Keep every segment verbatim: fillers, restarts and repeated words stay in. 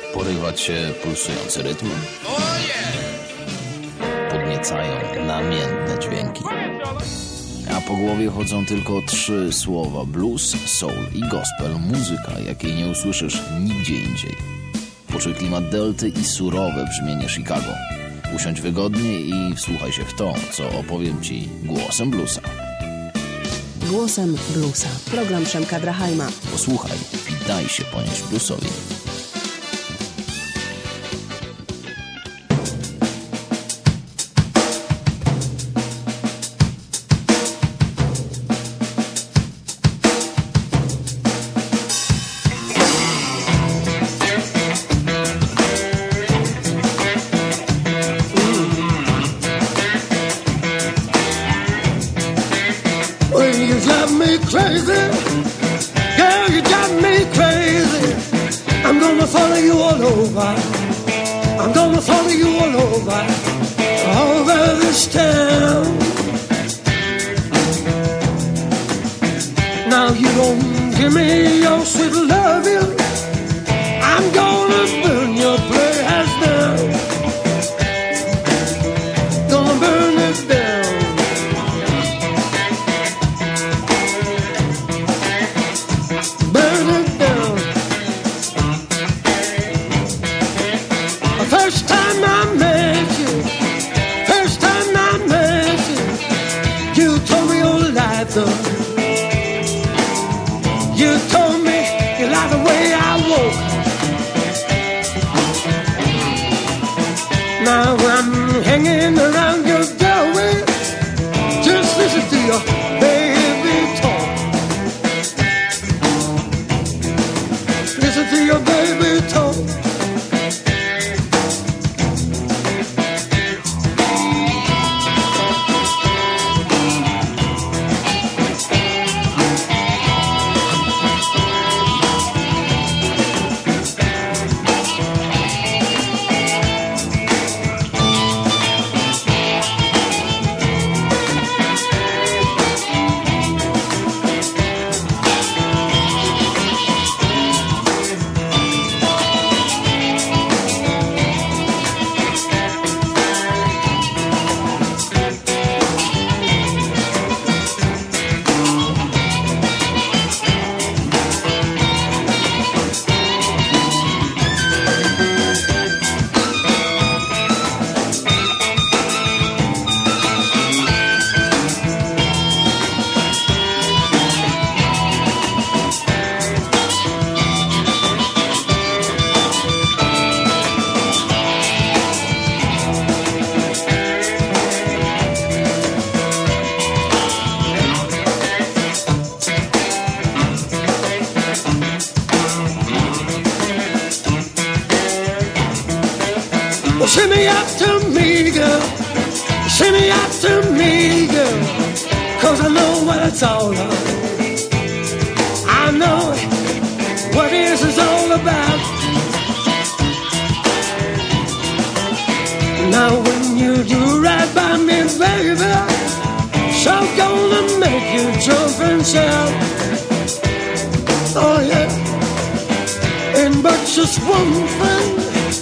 Porywać się pulsujące rytmy. Podniecają namiętne dźwięki. A po głowie chodzą tylko trzy słowa: blues, soul i gospel. Muzyka, jakiej nie usłyszysz nigdzie indziej. Poczuj klimat delty i surowe brzmienie Chicago. Usiądź wygodnie i wsłuchaj się w to, co opowiem ci głosem bluesa. Głosem bluesa. Program Przemka Drachajma. Posłuchaj i daj się ponieść bluesowi. Shimmy after me, girl. Shimmy after me, girl. Cause I know what it's all about. I know what this is all about. Now when you do right by me, baby, so gonna make you jump and shout. Oh yeah. And but just one thing.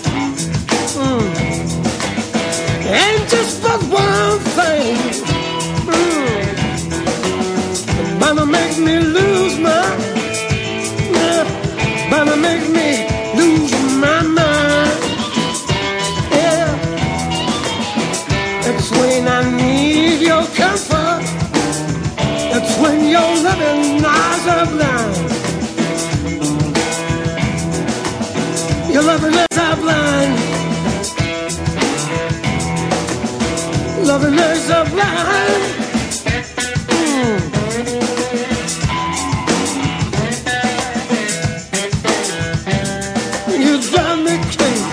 And just but one thing, mm, gonna make me lose my, uh, gonna make me lose my mind. Yeah, it's when I need your comfort. It's when your loving eyes are blind. Your loving eyes are blind. Loving is a blind. Mm. You drive me crazy.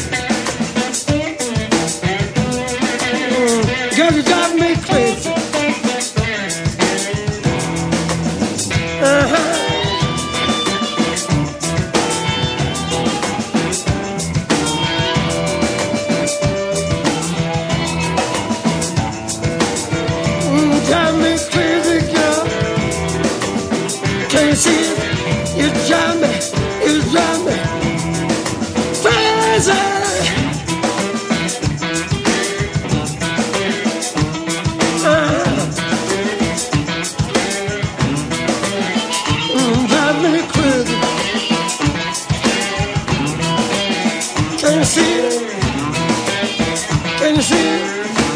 Mm. Girl, you drive me crazy. Uh-huh. Can you see it? Can you see it?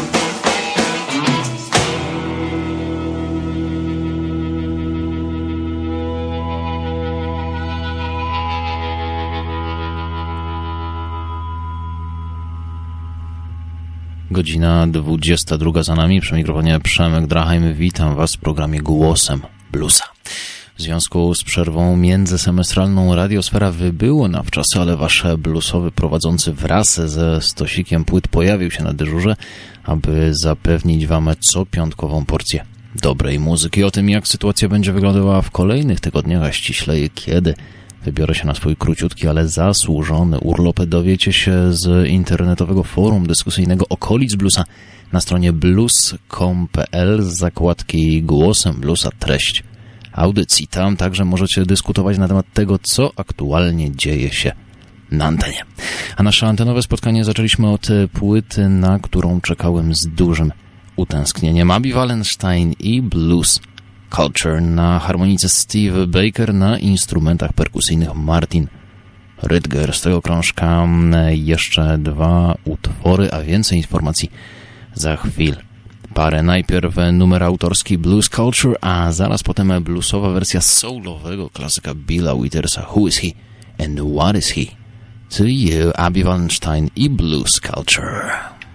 Godzina dwudziesta druga za nami, przy mikrofonie Przemek Drachheim. Witam Was w programie Głosem Bluesa. W związku z przerwą międzysemestralną Radiosfera wybyło na wczasy, ale Wasz bluesowy prowadzący wraz ze stosikiem płyt pojawił się na dyżurze, aby zapewnić Wam co piątkową porcję dobrej muzyki. O tym, jak sytuacja będzie wyglądała w kolejnych tygodniach, a ściślej kiedy wybiorę się na swój króciutki, ale zasłużony urlop, dowiecie się z internetowego forum dyskusyjnego Okolic Bluesa na stronie blues kropka com kropka p l z zakładki Głosem Bluesa treść audycji. Tam także możecie dyskutować na temat tego, co aktualnie dzieje się na antenie. A nasze antenowe spotkanie zaczęliśmy od płyty, na którą czekałem z dużym utęsknieniem. Abby Wallenstein i Blues Culture, na harmonice Steve Baker, na instrumentach perkusyjnych Martin Rydger. Z tego krążka jeszcze dwa utwory, a więcej informacji za chwilę. Parę. Najpierw numer autorski Blues Culture, a zaraz potem bluesowa wersja soulowego klasyka Billa Withersa Who is he and what is he? To you, Abby Wallenstein i Blues Culture.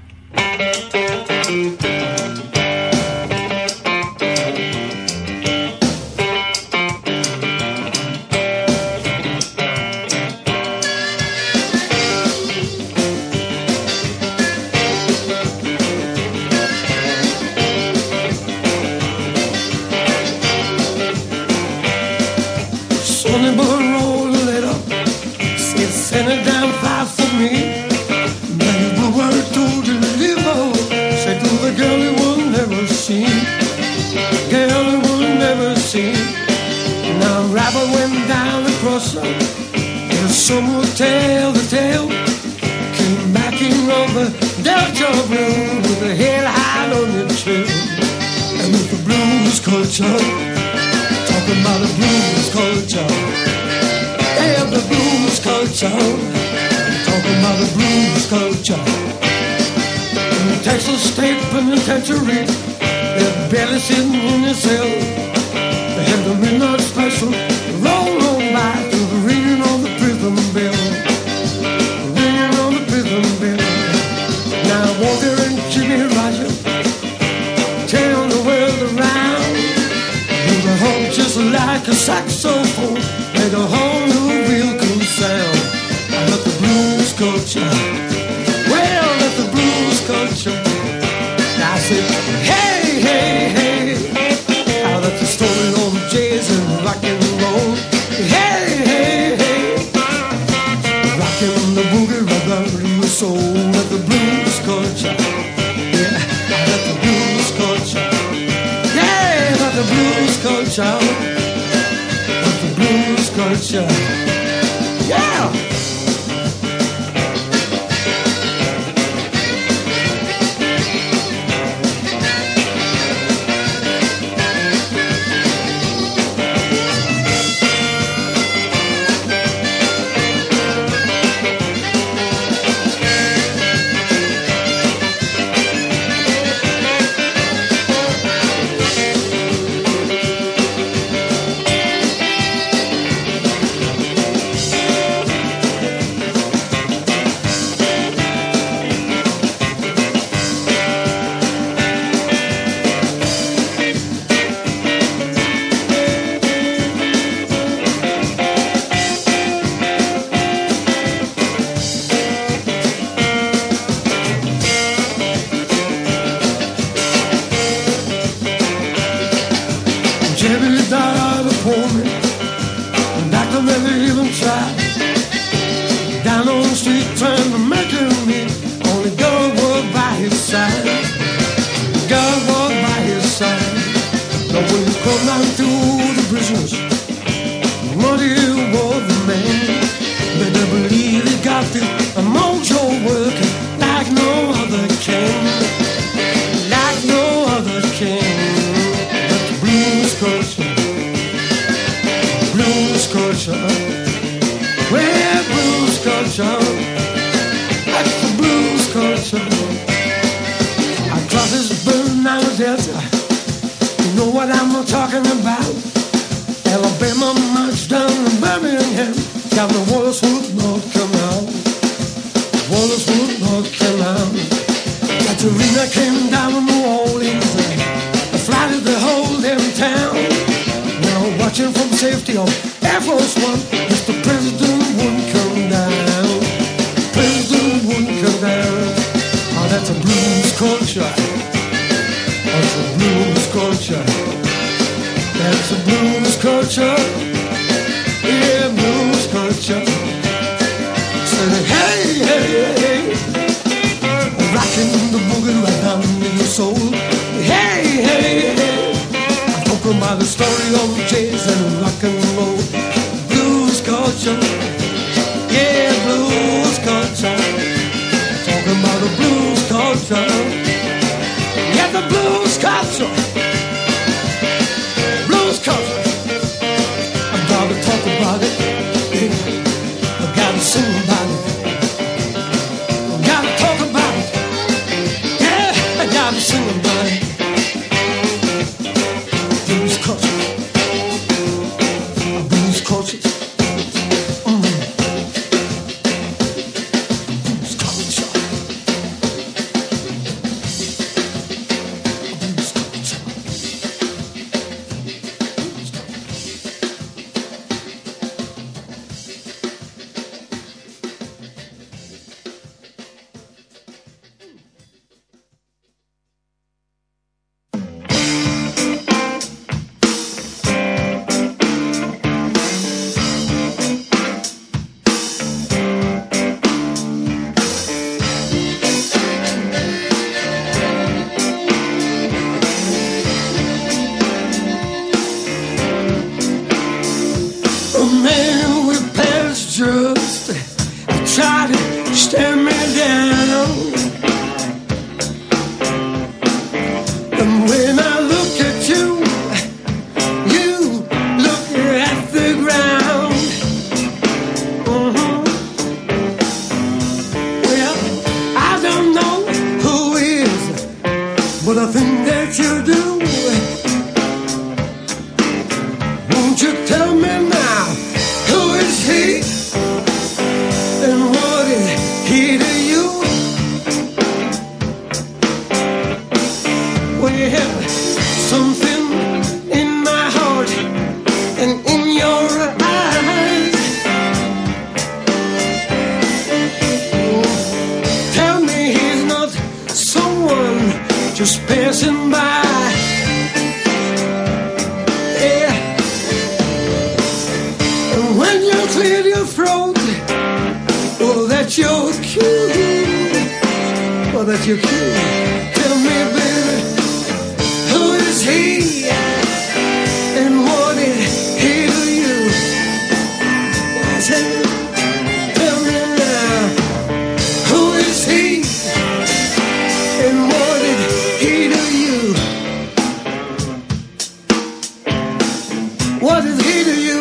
Some will tell the tale. Came backing over Delta Road with a head high on the trail. And with the blues culture, talking about the blues culture. Yeah, the blues culture, talking about the blues culture. In the Texas State Penitentiary, they're barely sitting in the cell. They have the midnight special, roll on by to the ringing on the prison bell, ringing on the prison bell. Now Walter and Jimmy Rogers tell the world around. Use a home just like a saxophone, make a whole new real cool sound. I love the blues culture. Well, that's the blues culture. Now I say, hey, hey, hey. I love the story on jazz and rock and roll. Hey, hey, hey. Rockin' the boogie, rockin' the soul of the blues culture. Yeah, I love the blues culture. Yeah, I love the blues culture. Love the blues culture. Yeah. talking about Alabama march down to Birmingham, down to Wallacewood, North Carolina. Wallacewood, North Carolina. Katrina came down to New Orleans, and flooded the whole damn town. Now watching from safety on Air Force One, if the president wouldn't come down, president wouldn't come down. Oh, that's a blues culture. That's a blues culture. That's a blues culture. Yeah, blues culture. Say, hey, hey, hey. Rocking the boogie right down in your soul. Hey, hey, hey. I'm talking about the story of jazz and rock and roll. Blues culture. Yeah, blues culture. Talking about the blues culture. Yeah, the blues culture. Blues culture. I gotta talk about it. Yeah. I gotta sing about it. I gotta talk about it. Yeah, I gotta sing about it. Blues culture. Blues culture. Mm. Blues culture. Blues culture. A man with pants just tried to stare me down. And when I look at you, you look at the ground. Mhm. Well, I don't know who is, but I think that you do. Won't you tell me now, who is he? And what is he to you? Well, something in my heart and in your eyes tell me he's not someone just passing by. Yeah. And when you clear your throat, oh, that you're cute. Oh, that you're cute. Tell me, baby, who is he? And what did he do you? I said, tell me now, who is he? And what did he do you? What did he do you?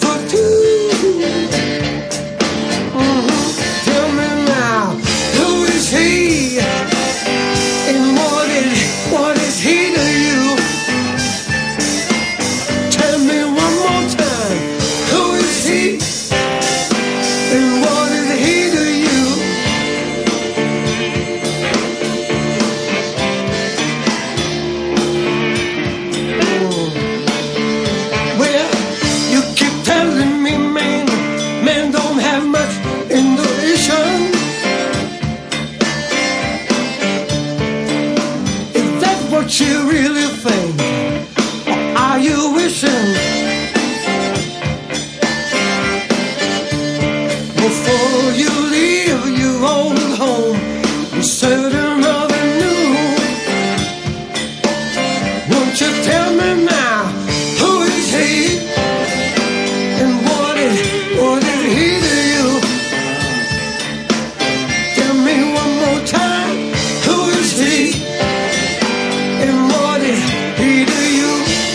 Tell me now, who is won't you tell me now, who is he? And what is, what is he to you? Tell me one more time, who is he? And what is he to you?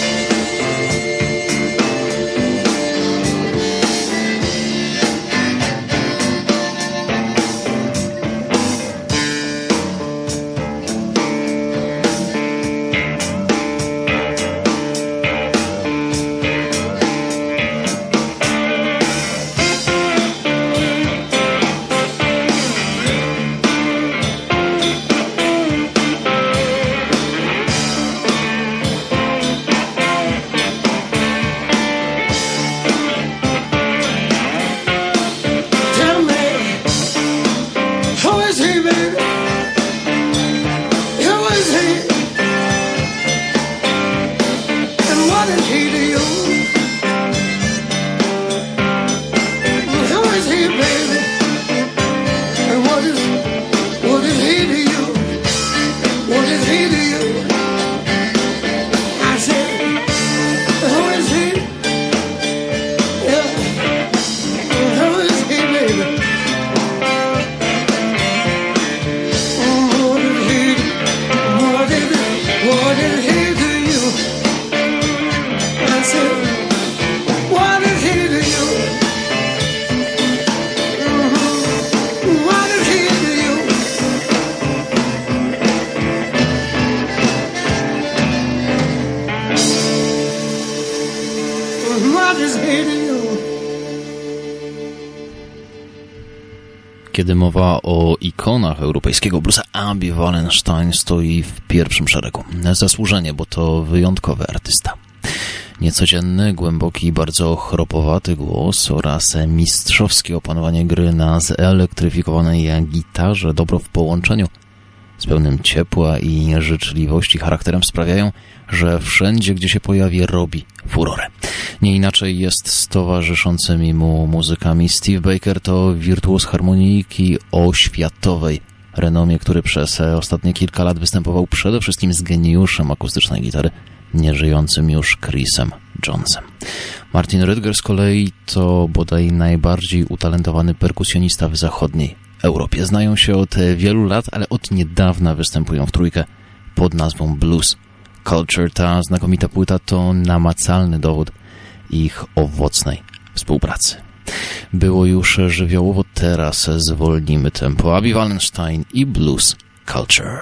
Kiedy mowa o ikonach europejskiego bluesa, Abby Wallenstein stoi w pierwszym szeregu. Zasłużenie, bo to wyjątkowy artysta. Niecodzienny, głęboki i bardzo chropowaty głos oraz mistrzowskie opanowanie gry na zelektryfikowanej gitarze, dobro w połączeniu z pełnym ciepła i życzliwości charakterem sprawiają, że wszędzie, gdzie się pojawi, robi furorę. Nie inaczej jest z towarzyszącymi mu muzykami. Steve Baker to wirtuoz harmonijki o światowej renomie, który przez ostatnie kilka lat występował przede wszystkim z geniuszem akustycznej gitary, nieżyjącym już Chrisem Jonesem. Martin Rüttger z kolei to bodaj najbardziej utalentowany perkusjonista w zachodniej Europie. Znają się od wielu lat, ale od niedawna występują w trójkę pod nazwą Blues Culture. Ta znakomita płyta to namacalny dowód ich owocnej współpracy. Było już żywiołowo, teraz zwolnimy tempo. Abby Wallenstein i Blues Culture.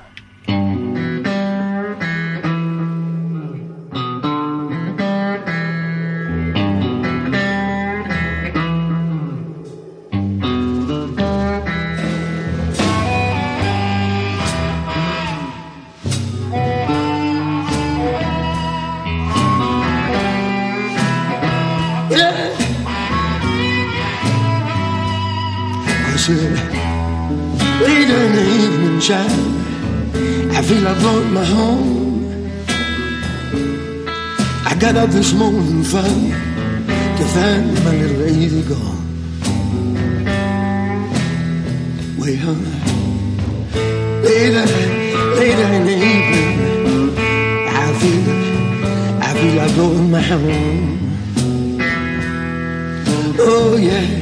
Later in the evening, child, I feel I've lost my home. I got up this morning fine to find my little lady gone. Well, later, later in the evening, I feel, I feel I've lost my home. Oh yeah.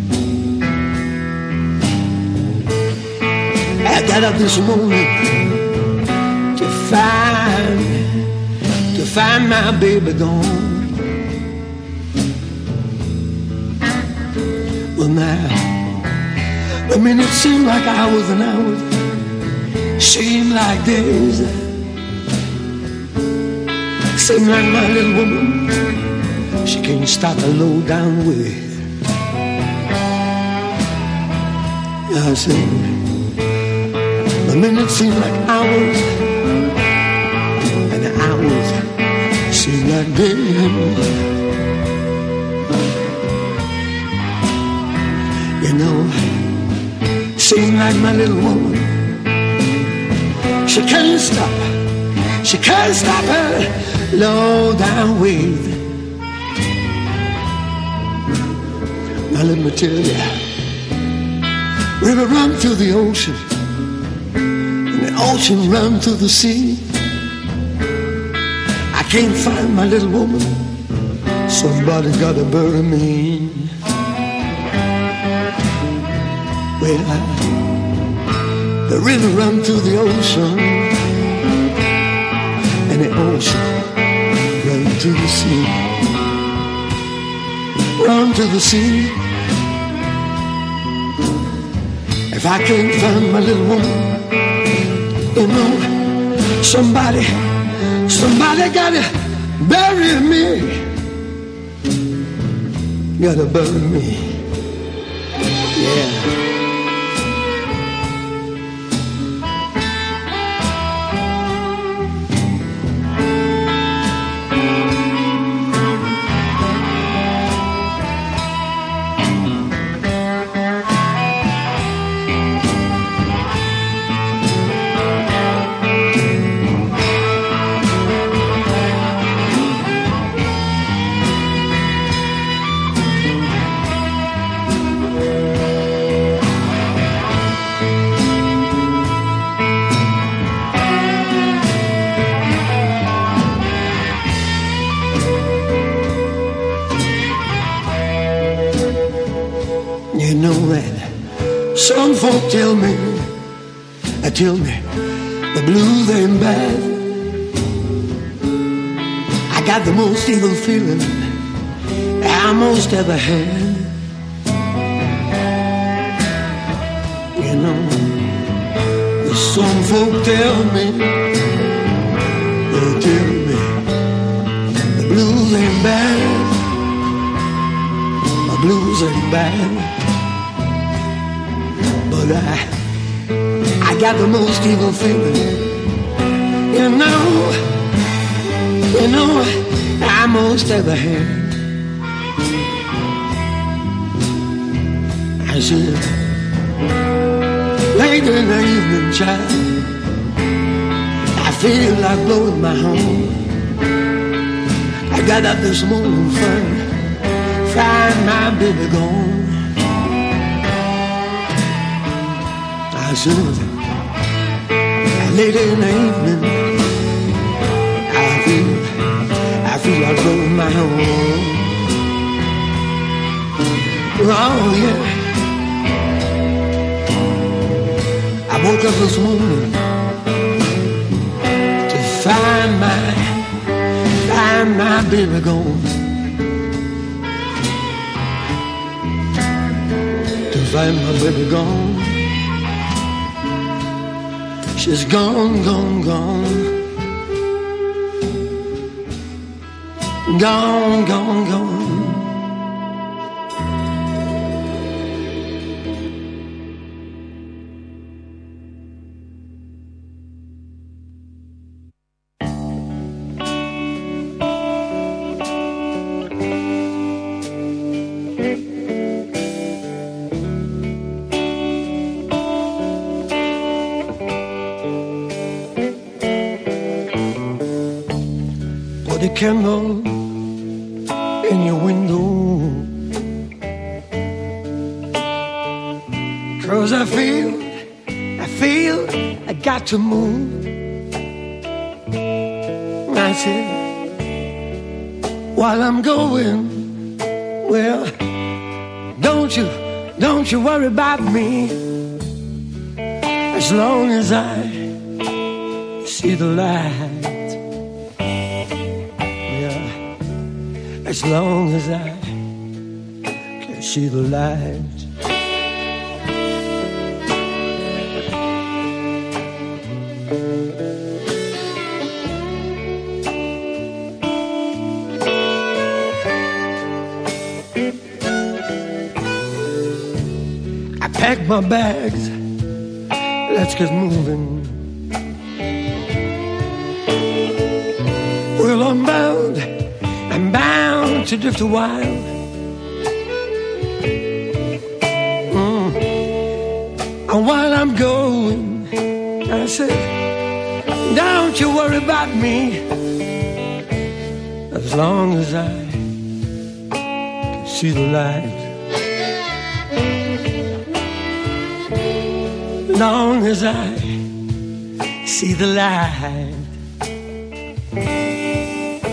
I got up this morning to find, to find my baby gone. Well now, I mean it seemed like hours and hours, seemed like days, seemed like my little woman, she can't stop a low down with. I said, the minutes seem like hours, and the hours seem like days. You know, seem like my little woman, she can't stop, she can't stop her low down with. Now let me tell you, river run through the ocean, ocean run through the sea. can't find my little woman, somebody gotta bury me. Well, I, the river run through the ocean, and the ocean run to the sea. Run to the sea. If I can't find my little woman, you know, somebody, somebody gotta bury me. Gotta bury me. Yeah. Some folk tell me, uh, tell me, the blues ain't bad. I got the most evil feeling I most ever had. You know, some folk tell me, they tell me, the blues ain't bad. The blues ain't bad. But I, I got the most evil feeling, you know, you know, I most ever had. I said, late in the evening, child, I feel like blowing my horn. I got up this morning, find, find my baby gone. I said, late in the evening, I feel, I feel like blowing my horn. Oh yeah. I woke up this morning to find my, find my baby gone. To find my baby gone. She's gone, gone, gone. Gone, gone, gone. Put a candle in your window, 'cause I feel, I feel I got to move. I said, while I'm going, well, don't you, don't you worry about me, as long as I see the light. As long as I can see the light. I packed my bags, let's get moving. Well, I'm bound, I'm bound to drift a while. Mm. And while I'm going, I said, don't you worry about me, as long as I can see the light. Long as I see the light.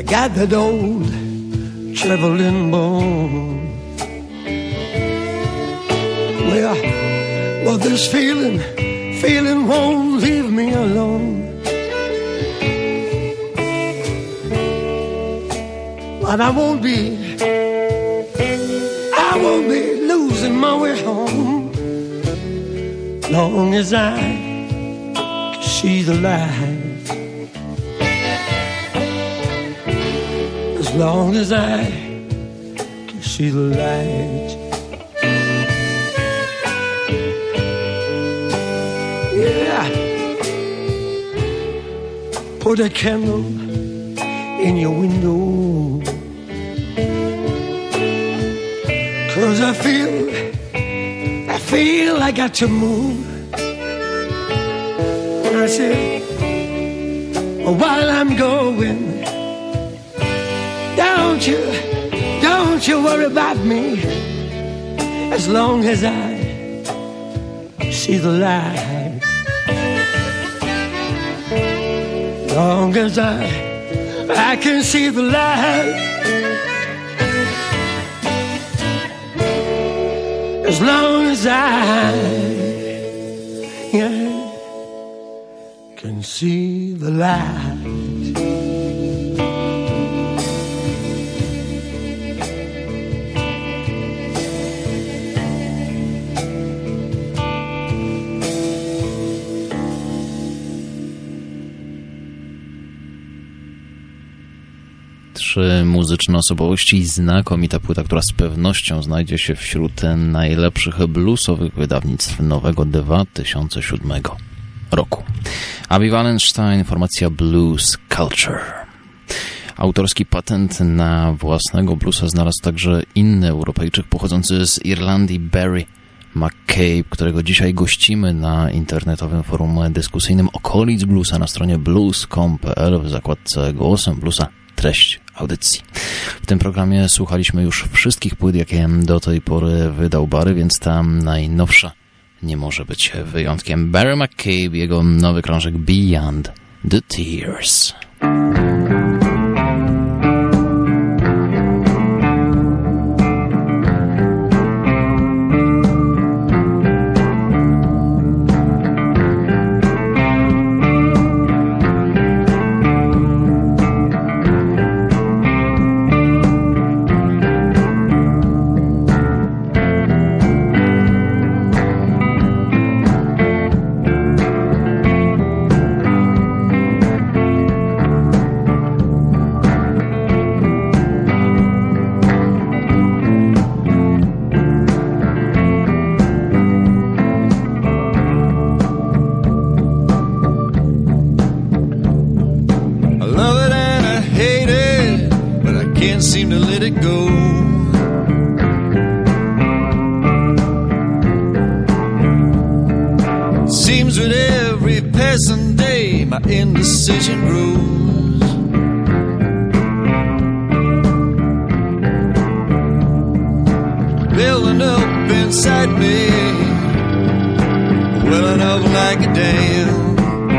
got that old traveling bone. Well, well, this feeling, feeling won't leave me alone. But I won't be, I won't be losing my way home, long as I can see the light. As long as I can see the light. Yeah. Put a candle in your window, 'cause I feel, I feel I got to move. And I said, well, while I'm going, don't you, don't you worry about me, as long as I see the light. Long as I, I can see the light. As long as I, yeah, can see the light. Trzy muzyczne osobowości i znakomita płyta, która z pewnością znajdzie się wśród najlepszych bluesowych wydawnictw nowego dwa tysiące siódmego roku. Avi Wallenstein, formacja Blues Culture. Autorski patent na własnego bluesa znalazł także inny Europejczyk pochodzący z Irlandii, Barry McCabe, którego dzisiaj gościmy na internetowym forum dyskusyjnym okolic bluesa na stronie blues kropka com kropka p l w zakładce Głosem Bluesa treść audycji. W tym programie słuchaliśmy już wszystkich płyt, jakie do tej pory wydał Barry, więc ta najnowsza nie może być wyjątkiem. Barry McCabe, jego nowy krążek Beyond the Tears. Indecision grows. Building up inside me, welling up like a dam.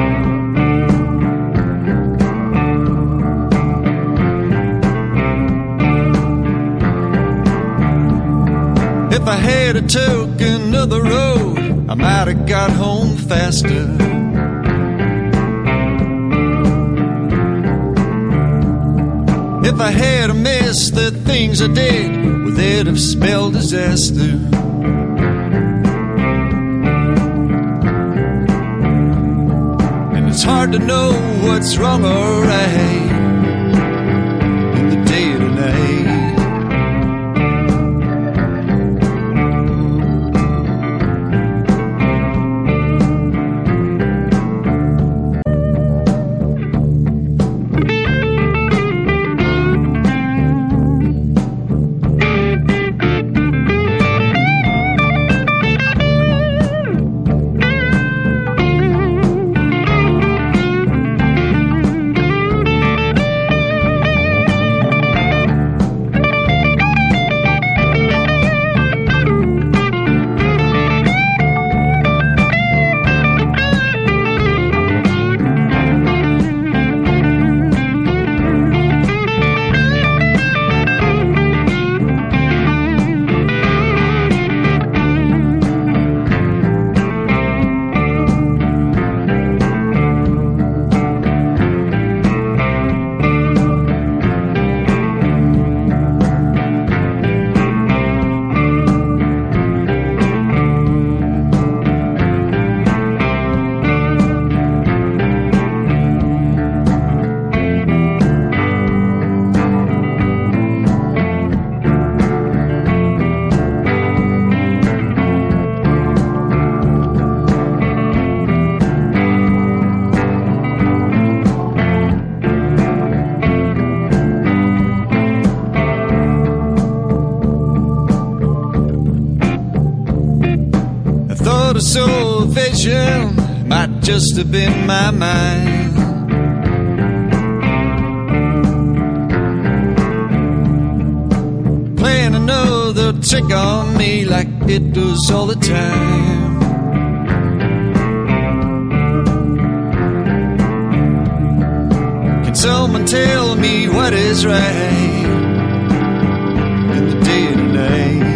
If I had a took another road, I might have got home faster. If I had missed the things I did, well, they'd have spelled disaster. And it's hard to know what's wrong or right in the day to night. a soul vision might just have been my mind. Playing another trick on me like it does all the time. Can someone tell me what is right in the day and night?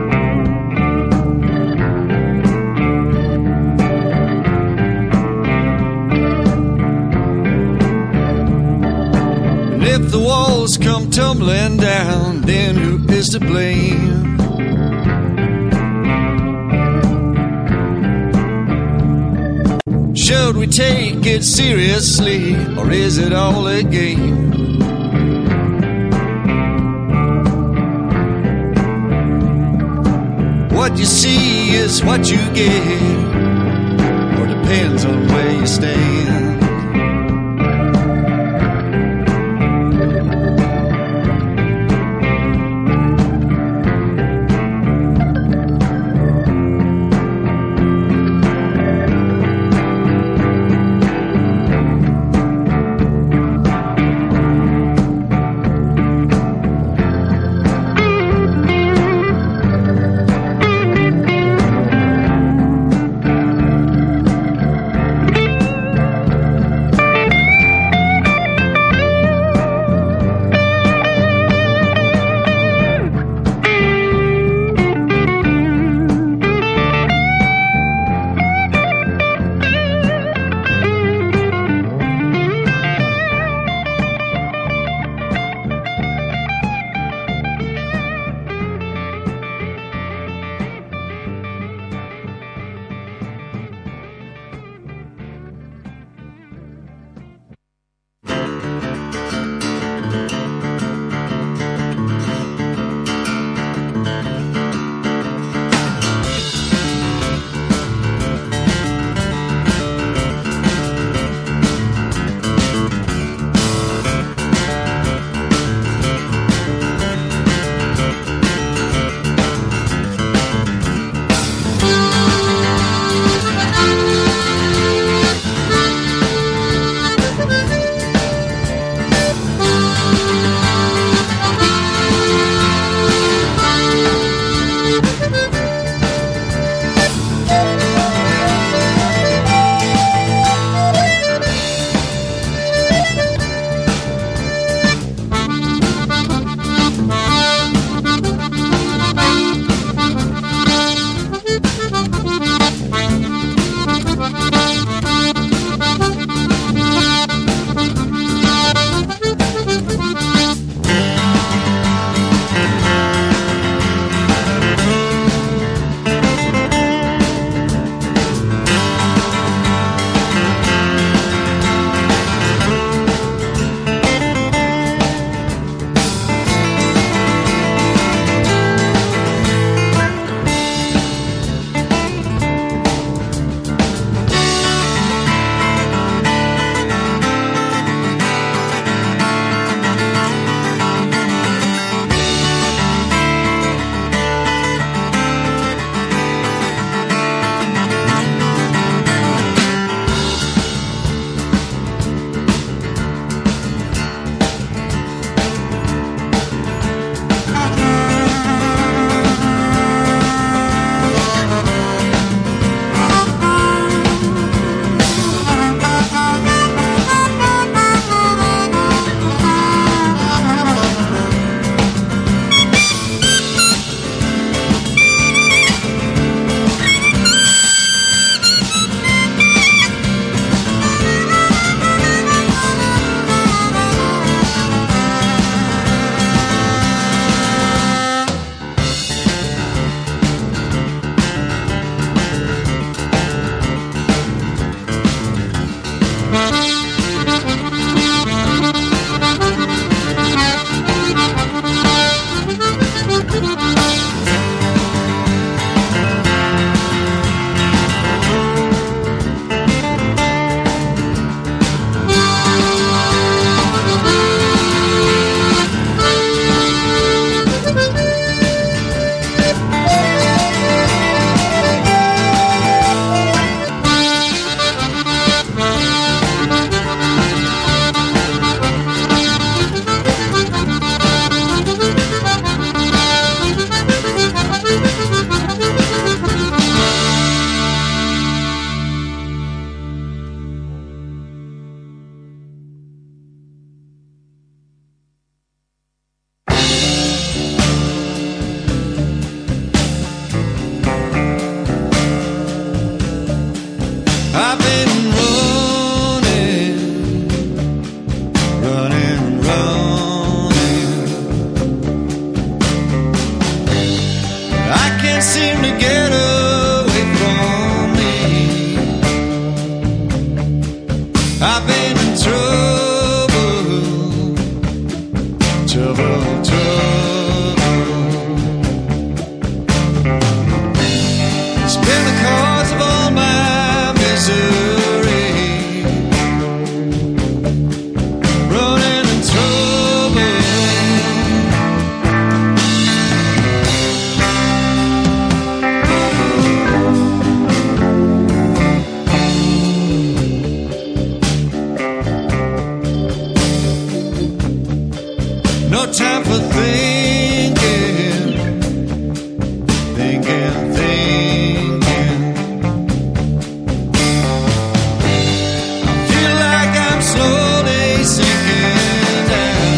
If the walls come tumbling down, then who is to blame? Should we take it seriously, or is it all a game? What you see is what you get, or depends on where you stand. I've been in trouble, trouble, trouble. It's been the cause of all my misery, running in trouble. No time for thinking, thinking, thinking. I feel like I'm slowly sinking down.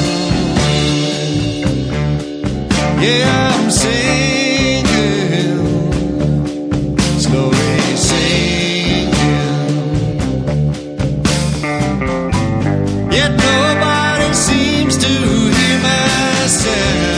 Yeah, I'm sinking, slowly sinking. Yet nobody seems to hear my sound.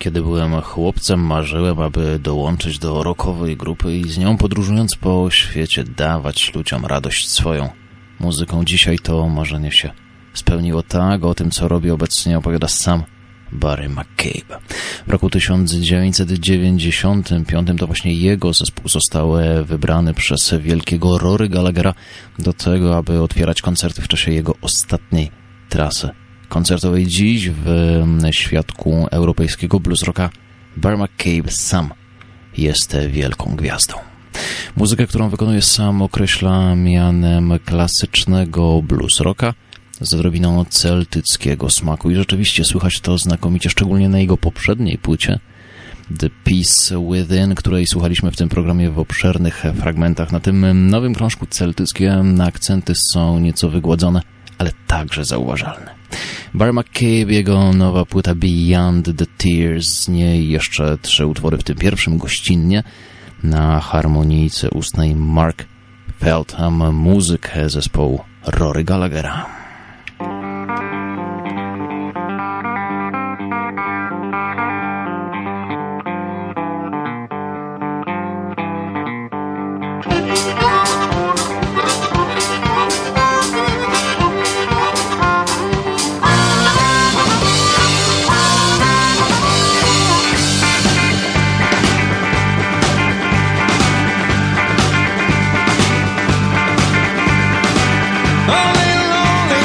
Kiedy byłem chłopcem, marzyłem, aby dołączyć do rockowej grupy i z nią podróżując po świecie dawać ludziom radość swoją muzyką. Dzisiaj to marzenie się spełniło. Tak, o tym, co robi obecnie, opowiada sam Barry McCabe. W roku tysiąc dziewięćset dziewięćdziesiątym piątym to właśnie jego zespół został wybrany przez wielkiego Rory Gallaghera do tego, aby otwierać koncerty w czasie jego ostatniej trasy koncertowej. Dziś w świadku europejskiego blues rocka Barry McCabe sam jest wielką gwiazdą. Muzykę, którą wykonuje sam, określa mianem klasycznego blues rocka z odrobiną celtyckiego smaku i rzeczywiście słychać to znakomicie, szczególnie na jego poprzedniej płycie The Peace Within, której słuchaliśmy w tym programie w obszernych fragmentach. Na tym nowym krążku celtyckie akcenty są nieco wygładzone, ale także zauważalne. Barry McCabe, jego nowa płyta Beyond the Tears, z niej jeszcze trzy utwory, w tym pierwszym gościnnie na harmonijce ustnej Mark Feldham, muzykę zespołu Rory Gallaghera. Lonely, lonely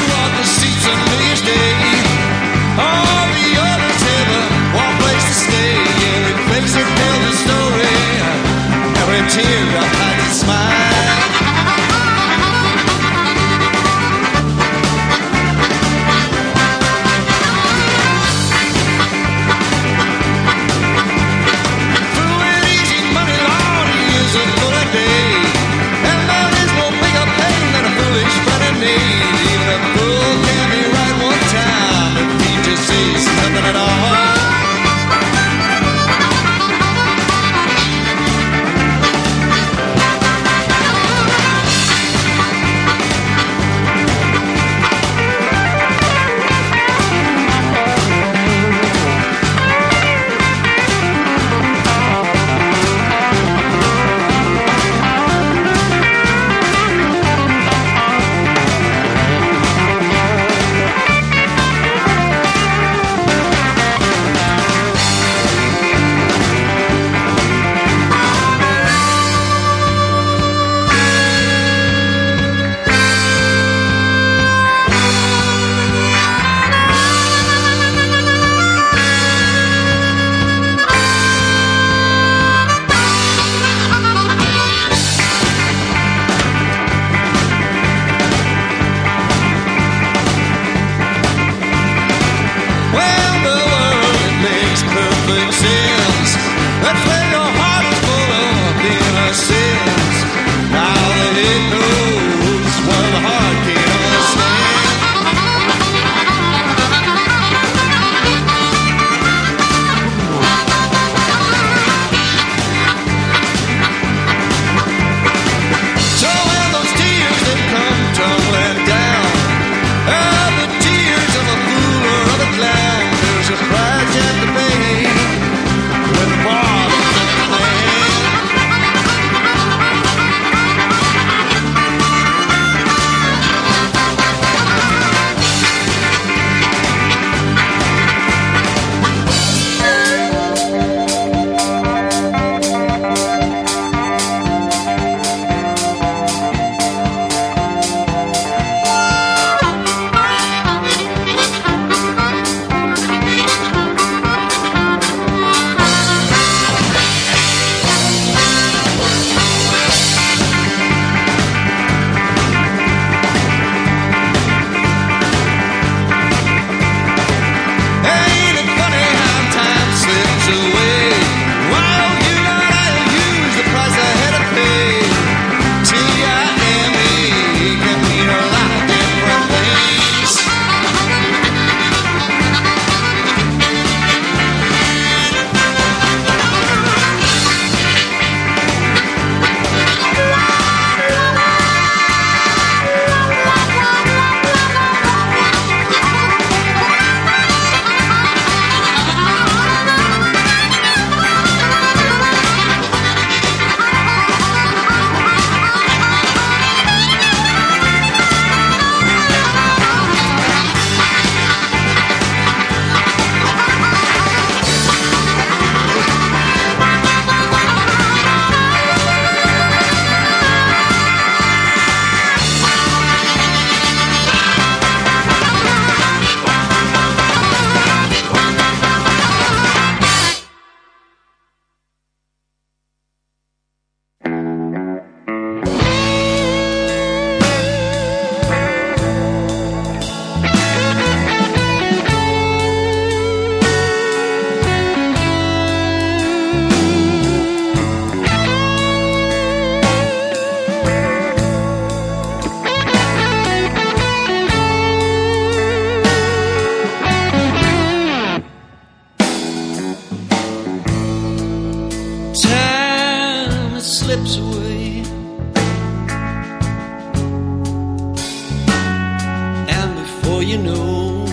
Well, you know,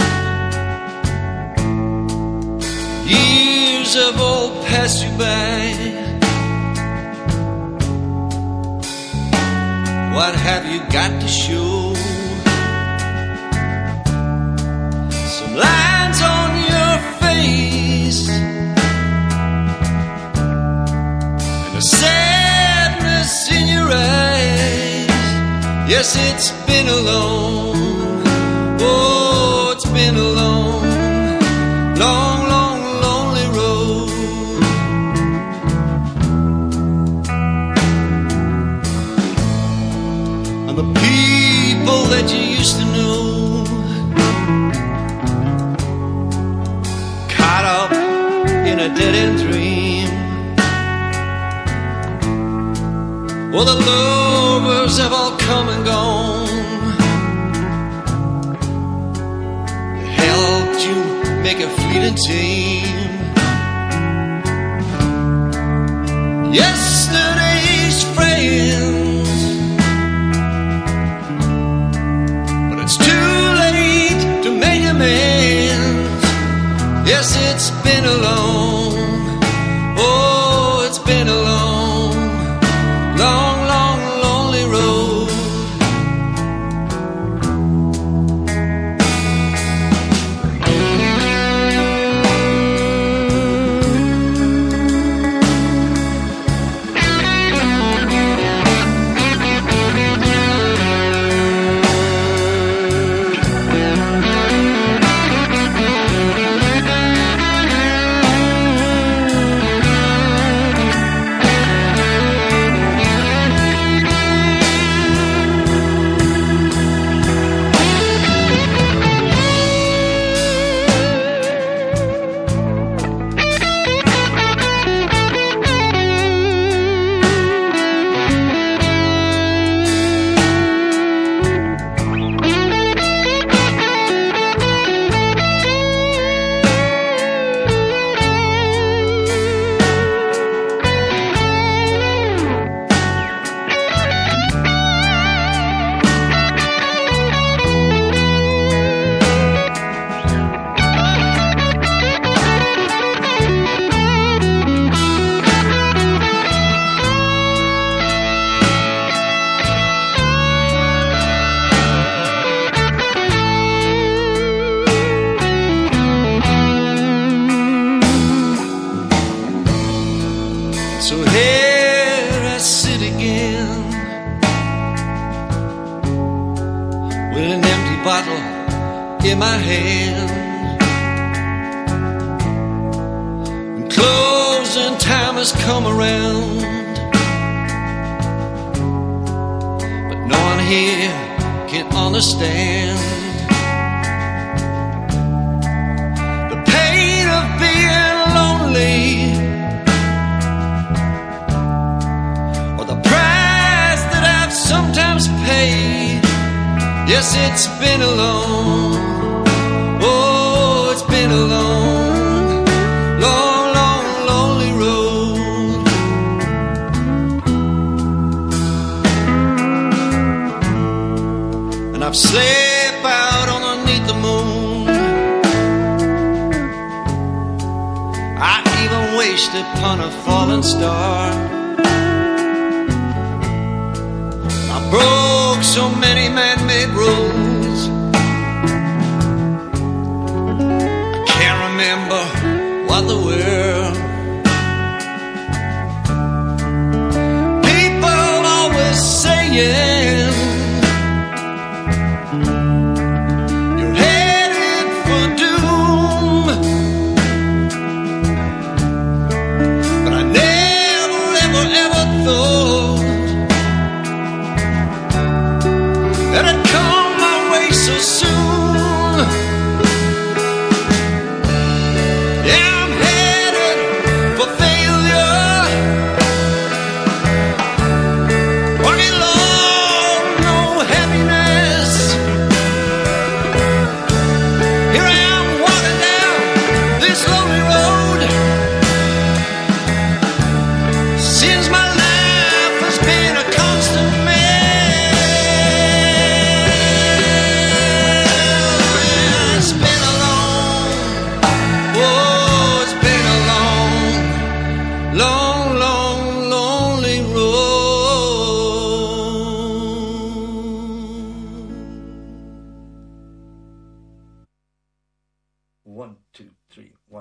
years have all passed you by. What have you got to show? Some lines on your face and a sadness in your eyes. Yes, it's been a long, oh, it's been a long, long, long, lonely road. And the people that you used to know caught up in a dead-end dream. Well, the lovers have all come and gone. They helped you make a fleeting team. Yesterday's friends, but it's too late to make amends. Yes, it's been a long, oh, it's been a long, long, long, lonely road. So here I sit again with an empty bottle in my hand, and closing time has come around, but no one here can understand the pain of being lonely, sometimes paid. Yes, it's been a long, oh, it's been a long, long, long, lonely road. And I've slept out underneath the moon. I even wished upon a fallen star. Broke so many man-made rules. I can't remember what they were. People always saying you're headed for doom, but I never, ever, ever thought that had come my way so soon. Yeah, I'm headed for failure, walking long two, three, one.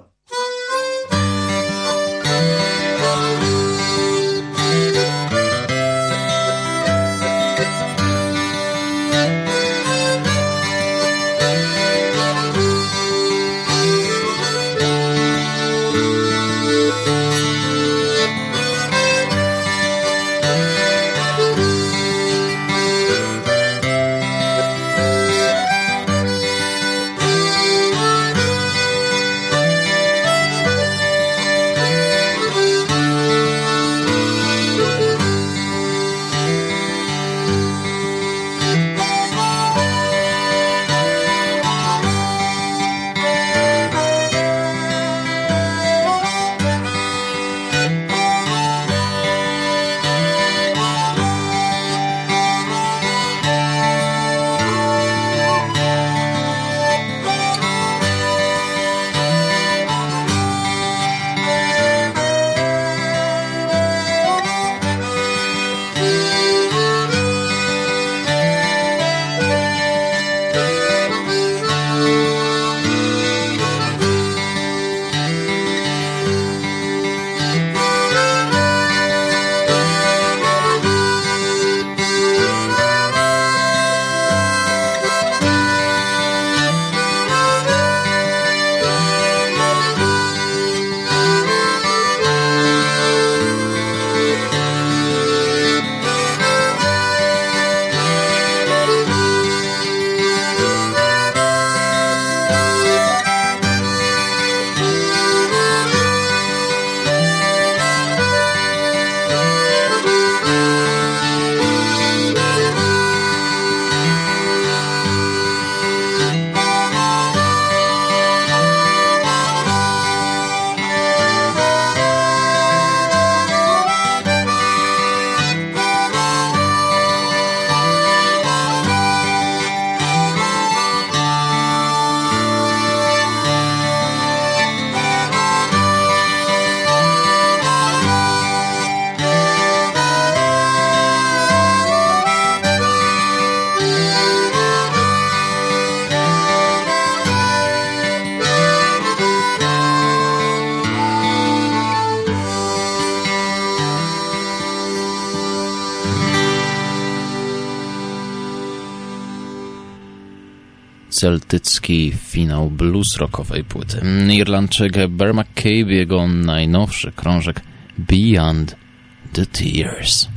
Celtycki finał blues rockowej płyty. Irlandczyk Bear McCabe, jego najnowszy krążek Beyond the Tears.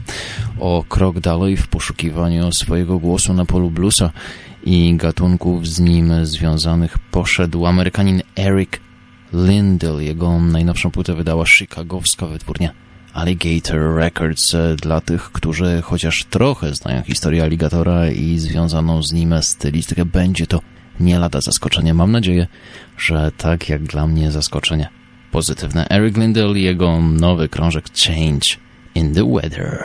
O krok dalej w poszukiwaniu swojego głosu na polu bluesa i gatunków z nim związanych poszedł Amerykanin Eric Lindell. Jego najnowszą płytę wydała chicagowska wytwórnia Alligator Records. Dla tych, którzy chociaż trochę znają historię Alligatora i związaną z nim stylistykę, będzie to nie lada zaskoczenie. Mam nadzieję, że tak jak dla mnie zaskoczenie pozytywne. Eric Lindell i jego nowy krążek Change in the Weather.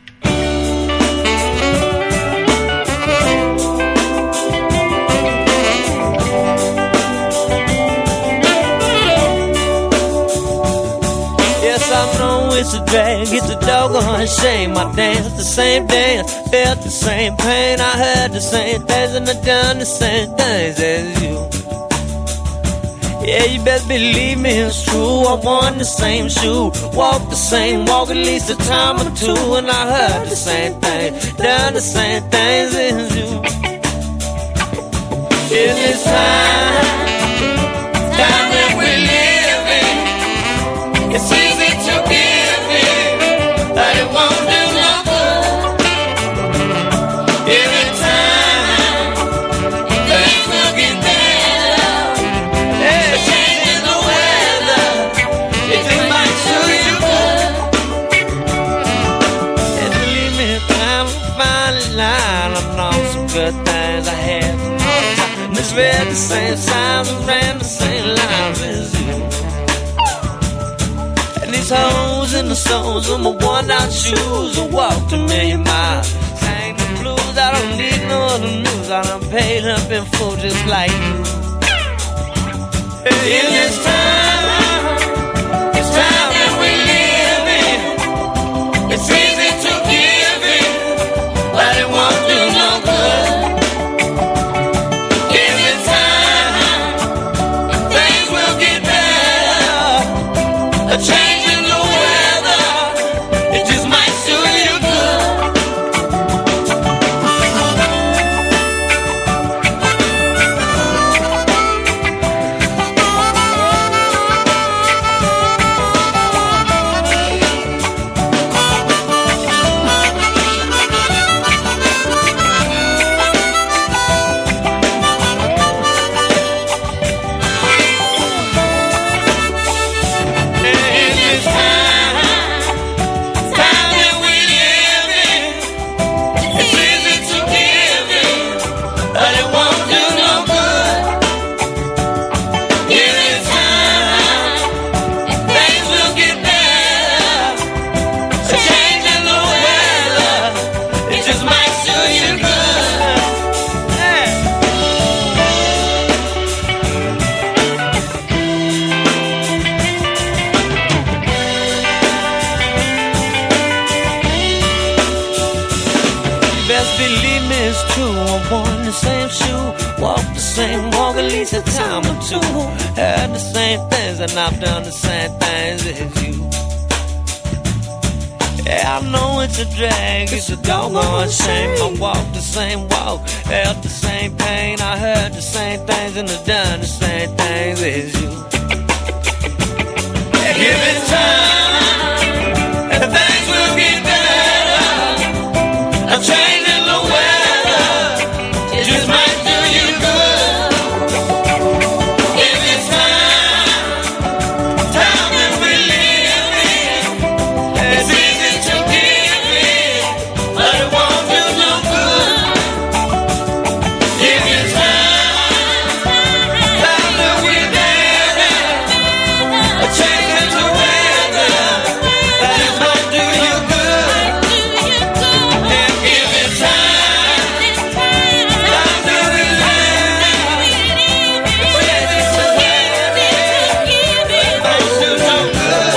It's a drag, it's a doggone shame. I danced the same dance, felt the same pain. I heard the same things and I done the same things as you. Yeah, you best believe me, it's true. I won the same shoe, walked the same walk at least a time or two. And I heard the same thing, done the same things as you. In this time, time that we live in, it's easy to give. But it won't do no good. Every time things will get better, yeah, changing the weather, it just might suit you good. And believe me, time will finally line. I've known some good things I had some hard time. Misread the same signs and ran the same lines as you. These hoes in the soles of my worn-out shoes. I walked a million miles, sang the blues. I don't need no other news. I done paid up in full just like you. In this time, it's time that we live in. It's easy to give in, but it won't do no good. Every time, things will it's true. I worn the same shoe, walked the same walk at least a time or two. Had the same things and I've done the same things as you. Yeah, I know it's a drag, it's a doggone shame. I walked the same walk, felt the same pain. I heard the same things and I've done the same things as you. Yeah, give it time, and things will get better. A change in the weather just might do you good. Give it time, time that we live in. It's easy to give it, but it won't do no good. Give it time, time that we live in. A change in the weather that might do you good. Yeah, give it time, time that we live in. A change in the weather that might do no good.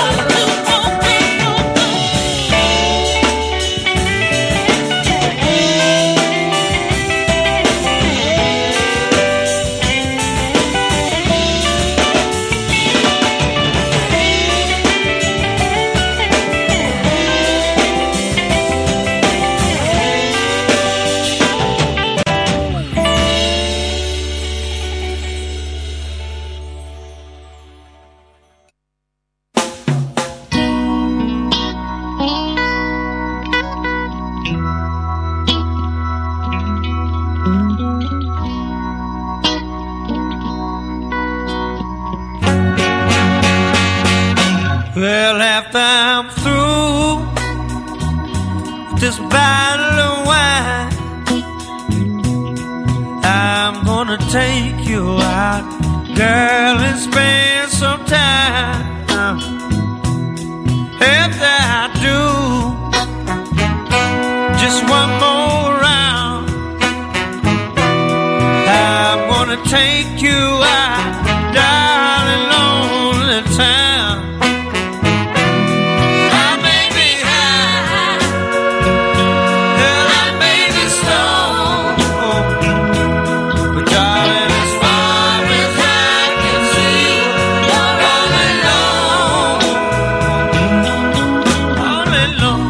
Well, after I'm through with this bottle of wine, I'm gonna take you out, girl, and spend some time. After I do just one more round, I'm gonna take you out, darling, lonely town. I may be high, girl, I may be stoned, but darling, as far as I can see, you're all alone, all alone.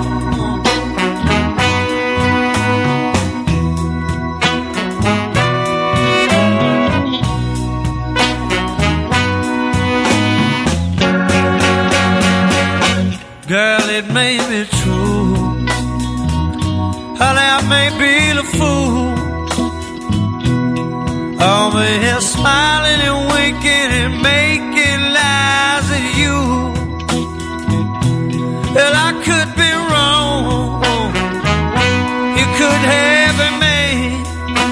Girl, it may be true, honey, I may be the fool, over here smiling and winking and making lies at you. Well, I could be wrong, you could have it made.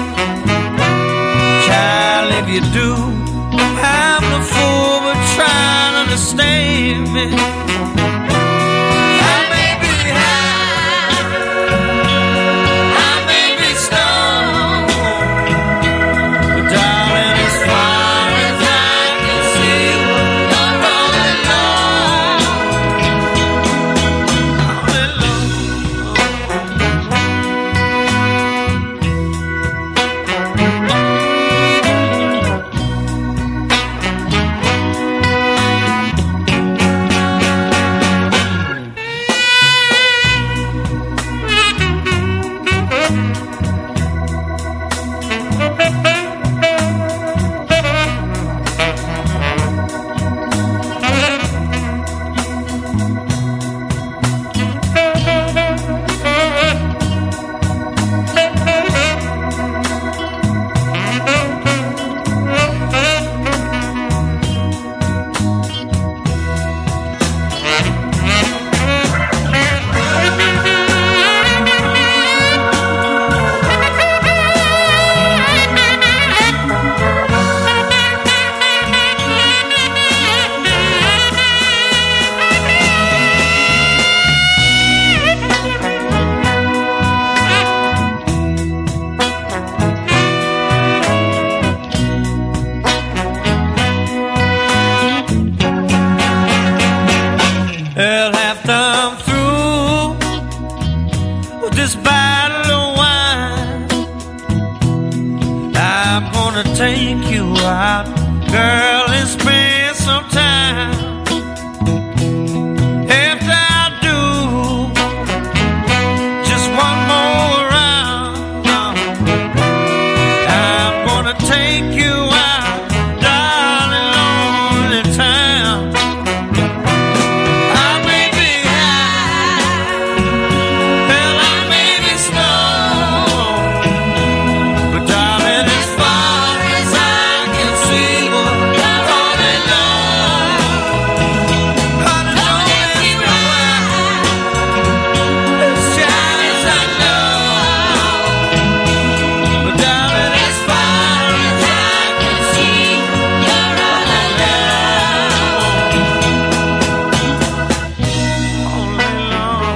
Child, if you do, I'm the fool, but try to understand me. I may be high, I may be stoned, but darling, as far as I can see, you're all alone, all alone. wanna take you out, girl, and spend some time. After I do just one more round, I'm gonna take you out, darling, lonely town. I may be high, well, I may be stoned, but darling, as far as I can see, all day long, honey, don't ask me why, as shy as I know, but darling, as far as I can see, you're all alone, all day long.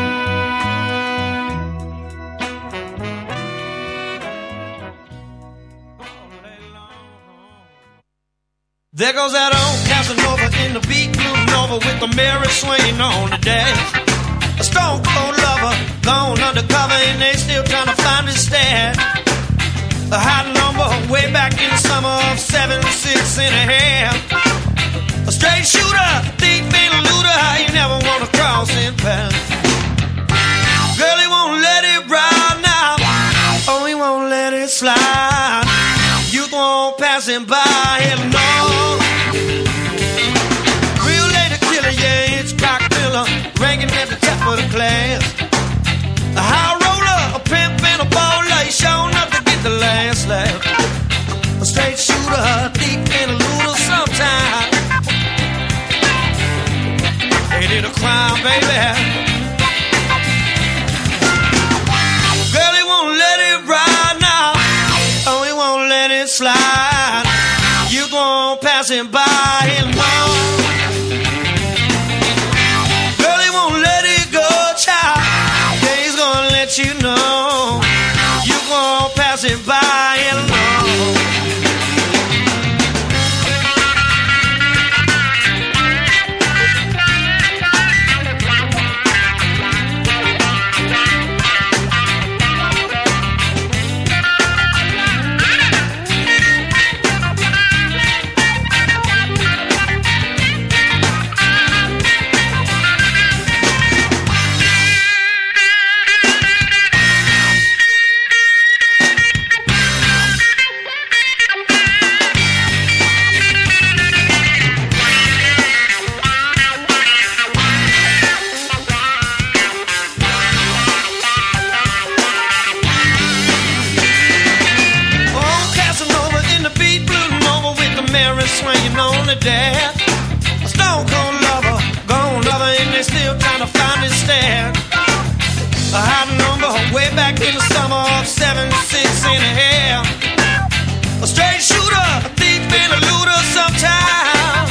There goes that old Casanova in the beat blue Nova with the mirror swinging on the dash. A stone cold lover gone undercover and they still trying to find his stash. A hot number way back in the summer of seven, six and a half. A straight shooter, thief and a looter, you never want to cross in path. Girl, he won't let it ride now. Oh, he won't let it slide. Youth won't pass him by, hell no. Real lady killer, yeah, it's cock filler, ranking at the top of the class. A high roller, a pimp and a bowler, he sure enough to get the last laugh. A straight shooter, a thief and a looter sometime. They did a crime, baby. Girl, he won't let it ride now. Oh, he won't let it slide. You gon' pass him by, hell no. Girl, he won't let it go, child. Yeah, he's gonna let you know. You gon' pass him by, hell no. Swinging on the dash. A stone cold lover, gone lover, and they still trying to find his stash. A hot number way back in the summer of seven, six and a half. A straight shooter, a thief and a looter sometime.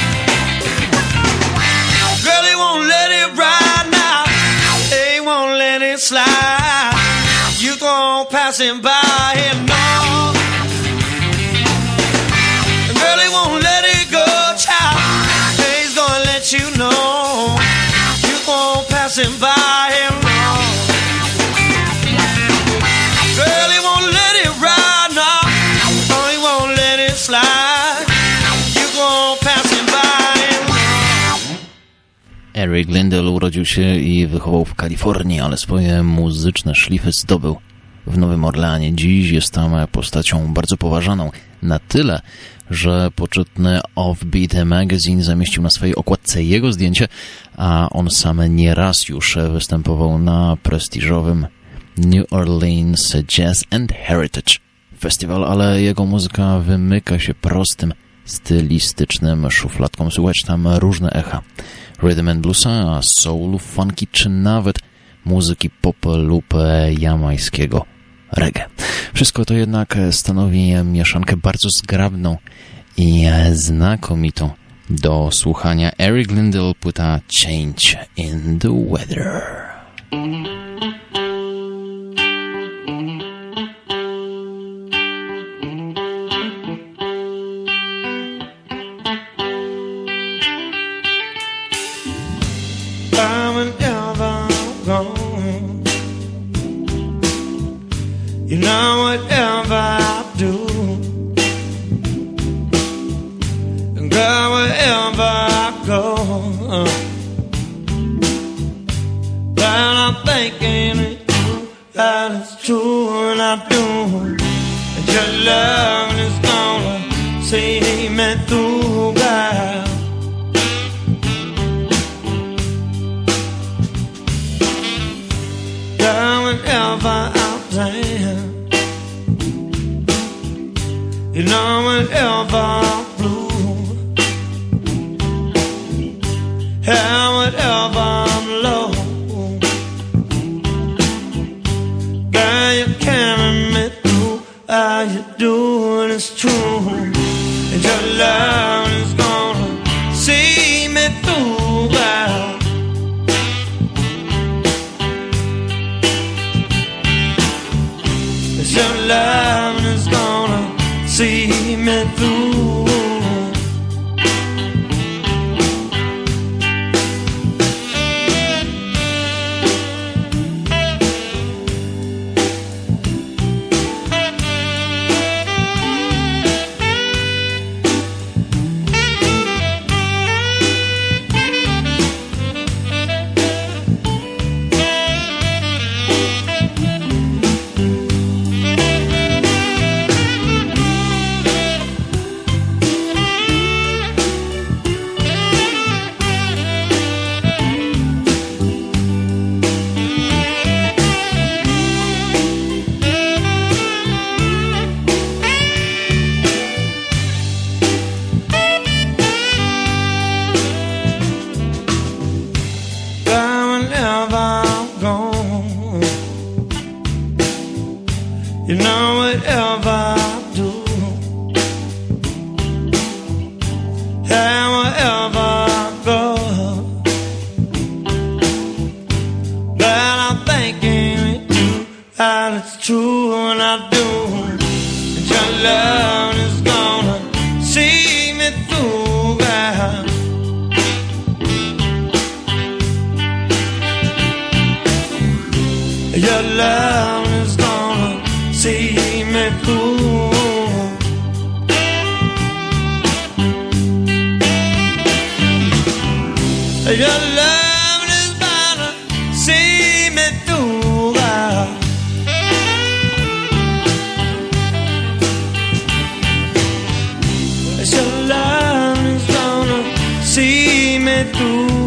Girl, he won't let it ride now. He won't let it slide. You gon' pass him by, hell no. Girl, he won't let it go, child. He's gonna let you know. You gon' pass him by, hell no. Girl, he won't let it ride now. Oh, he won't let it slide. You gon' pass him by, hell no. Eric Lindell urodził się i wychował w Kalifornii, ale swoje muzyczne szlify zdobył w Nowym Orleanie. Dziś jest tam postacią bardzo poważaną, na tyle, że poczytny Offbeat Magazine zamieścił na swojej okładce jego zdjęcie, a on sam nieraz już występował na prestiżowym New Orleans Jazz and Heritage Festival, ale jego muzyka wymyka się prostym, stylistycznym szufladkom. Słuchać tam różne echa rhythm and bluesa, soulu, funky, czy nawet muzyki pop lub jamańskiego reggae. Wszystko to jednak stanowi mieszankę bardzo zgrabną i znakomitą do słuchania. Eric Lindell, płyta Change in the Weather. You know whatever I do, that it's true and I do. And your love is gonna see me through, girl. Girl, whenever I'm down, you know, whenever I'm blue, and whenever I'm low, girl, you carry me through. All you do and it's true, and your love is gonna see me through, girl. Your love is gonna see me through. You know, whatever I do, and wherever I go, that I'm thinking it too, and it's true, and I do. And your love is gonna see me through, girl. Your love is gonna see me through. Your love is gonna see me through, girl. Your love is gonna see me through.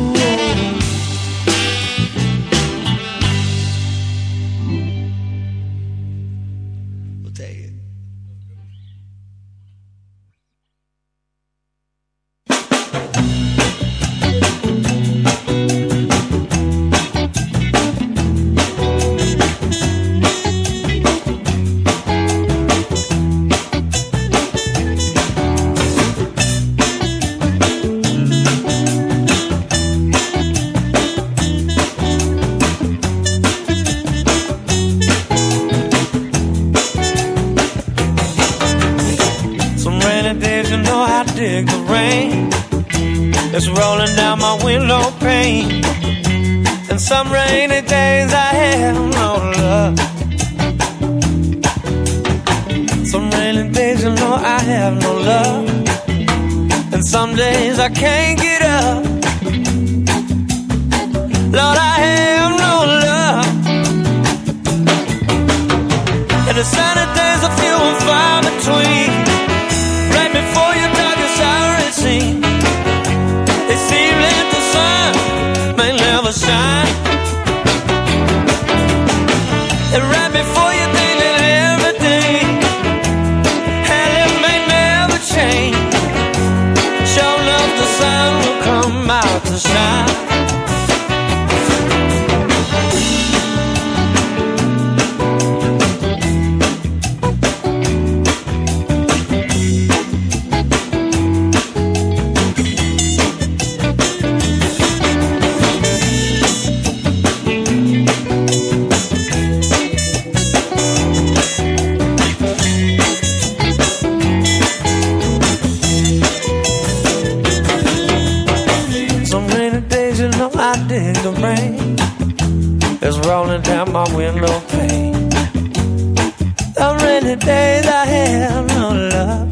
Dig the rain that's rolling down my window pane. And some rainy days I have no love. Some rainy days, you know, I have no love. And some days I can't get up. Lord, I have no love. And the sunny days are few and far between. Right before your darkest hour it seems, it seems like the sun may never shine. And right before you think that everything and it may never change, sure enough the sun will come out to shine. The rain is rolling down my window pane. The rainy days I have no love.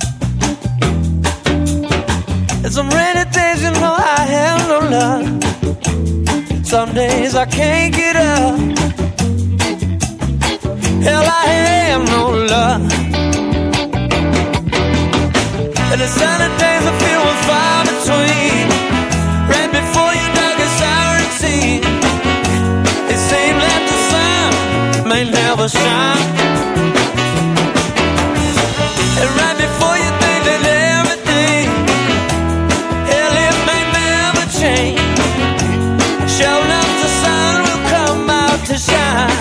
And some rainy days, you know, I have no love. Some days I can't get up. Hell, I have no love. And the sunny days I feel was far between. Right before your darkest hour it seemed. It seemed that the sun may never shine. And right before you think that everything, hell, it may never change. Sure enough, the sun will come out to shine.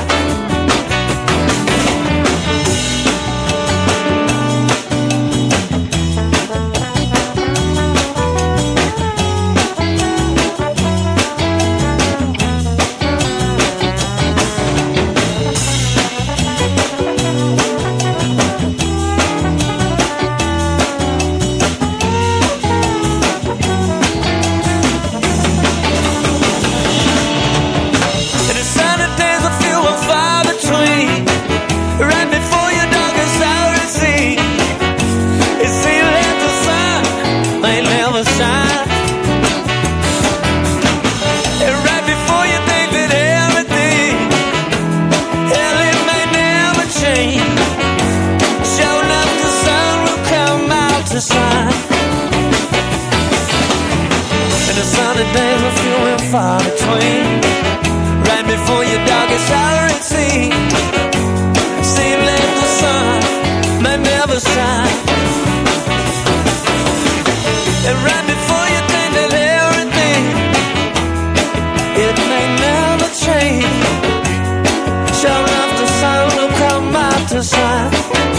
Far between, right before your darkest hour it seemed. Seemed like the sun may never shine. And right before you think that everything, it may never change. Sure enough, the sun will come out to shine.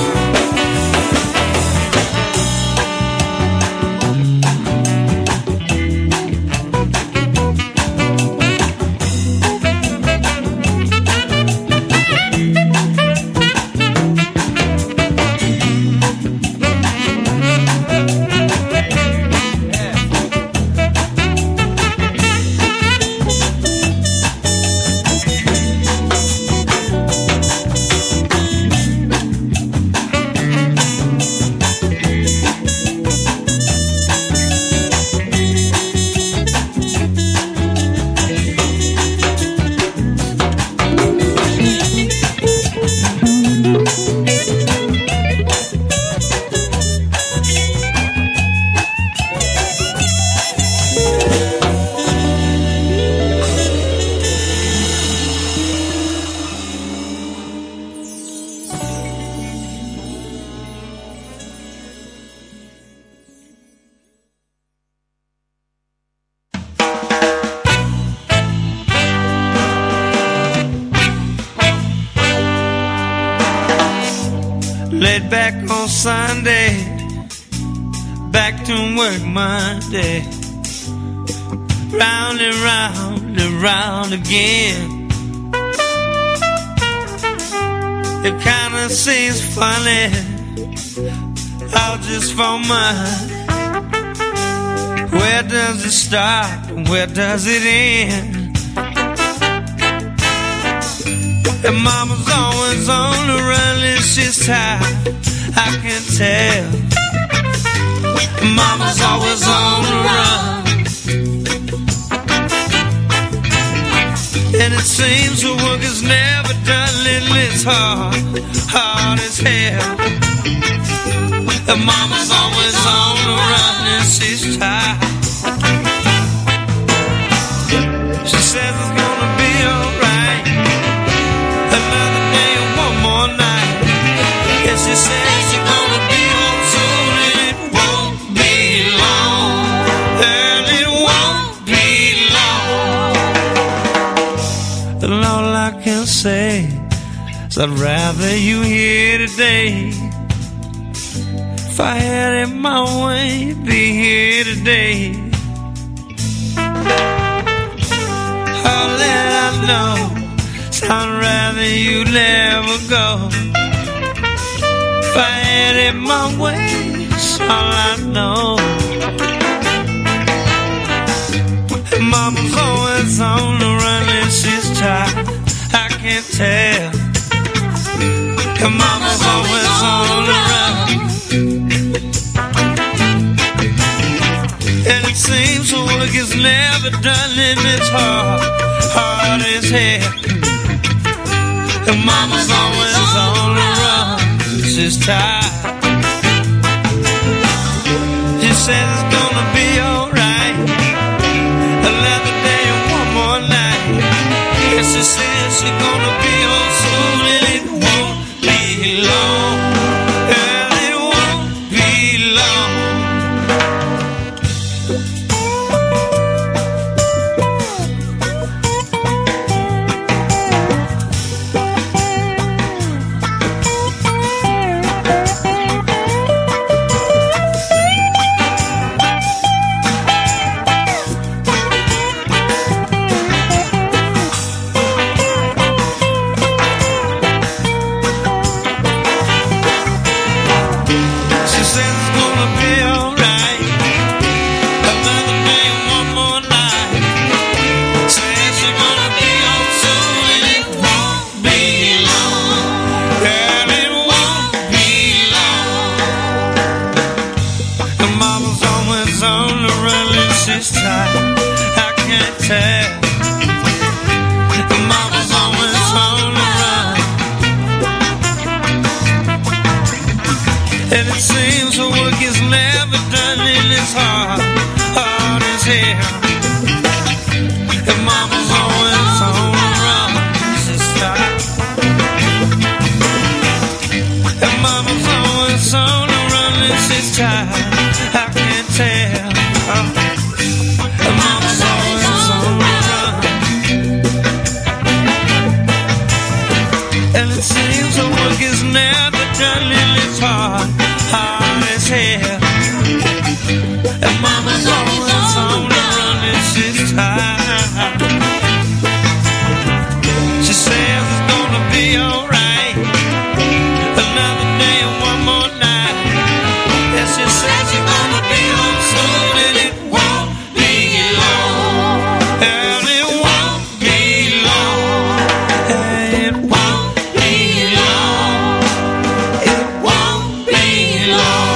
Laid back on Sunday, back to work Monday. Round and round and round again. It kinda seems funny, all just for mine. Where does it start and where does it end? And mama's always on the run and she's tired, I can tell. Mama's always on the run, and it seems the work is never done. Lately it's hard, hard as hell. And mama's always on the run and she's tired. She says it's gonna be alright, another day and one more night. Yes, she says she's gonna be home soon, and it won't be long, and it won't be long. And all I can say is I'd rather you here today. If I had it my way, be here today. All that I know, I'd rather you never go. If I had it my way, that's all I know. Mama's always on the run and she's tired, I can't tell. And mama's always on the run, and it seems the work is never done, and it's hard, hard as hell. And mama's always tired. She says it's gonna be alright. Another day and one more night. Yes, she says she's gonna be home soon, and it won't be long. And it won't be long. And it seems the work is never done in this heart, heart is here. And mama's always on the run, sister. And mama's always on the run, and she's tired, I can't tell. And mama's always on the run. And it seems the work is never done in this heart, heart is here. And mama's always on the run, and she's tired. She says it's gonna be alright. Another day and one more night. Yes, she says she's gonna be home soon, and it won't be long. And it won't be long. And it won't be long. It won't be long.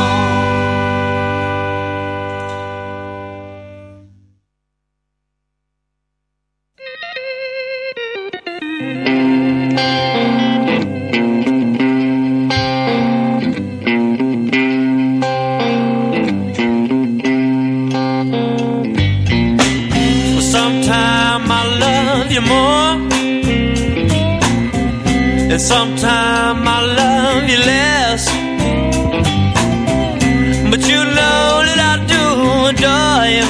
Sometime I love you more, and sometime I love you less. But you know that I do adore you,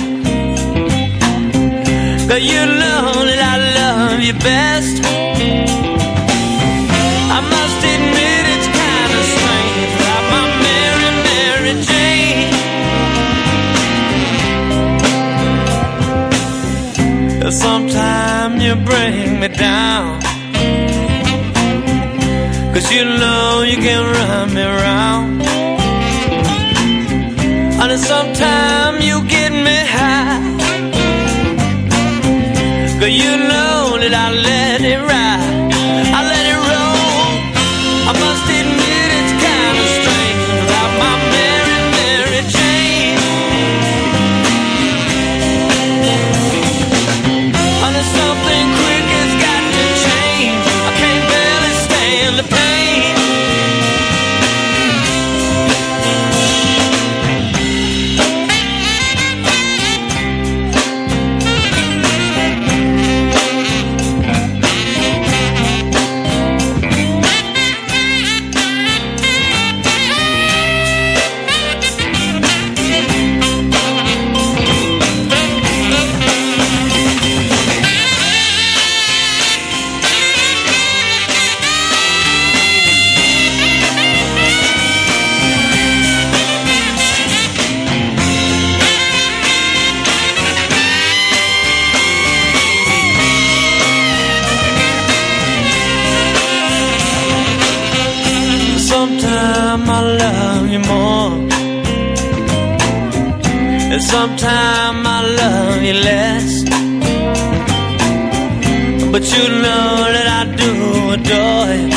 'cause you know that I love you best. I must admit it's kind of strange about my Mary, Mary Jane. Sometimes you bring me down, 'cause you know you can run me around. And sometimes you get me high, 'cause you know that I let it ride, I let it roll. I must admit it's kind of strange about my Mary, Mary Jane. And there's something quick has got to change. I can't barely stand the pain. Sometime I love you more, and sometime I love you less. But you know that I do adore you,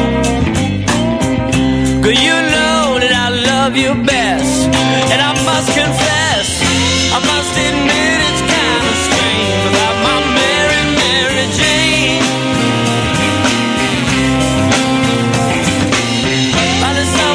'cause you know that I love you best. And I must confess, I must admit it's kind of strange about my Mary, Mary Jane. But it's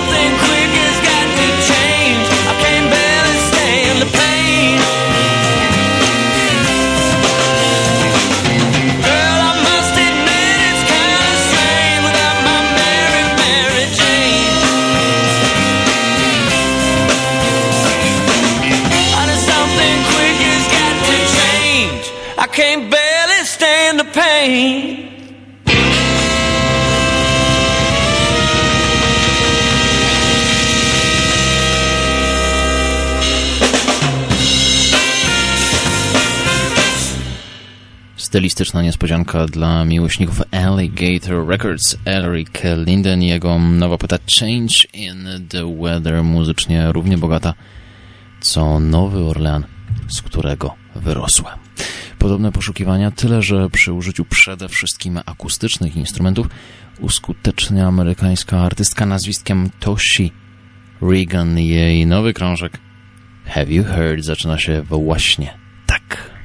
Stylistyczna niespodzianka dla miłośników Alligator Records. Eric Linden i jego nowa płyta Change in the Weather, muzycznie równie bogata co Nowy Orlean, z którego wyrosła. Podobne poszukiwania, tyle że przy użyciu przede wszystkim akustycznych instrumentów uskutecznia amerykańska artystka nazwiskiem Toshi Regan. Jej nowy krążek Have You Heard zaczyna się właśnie tak.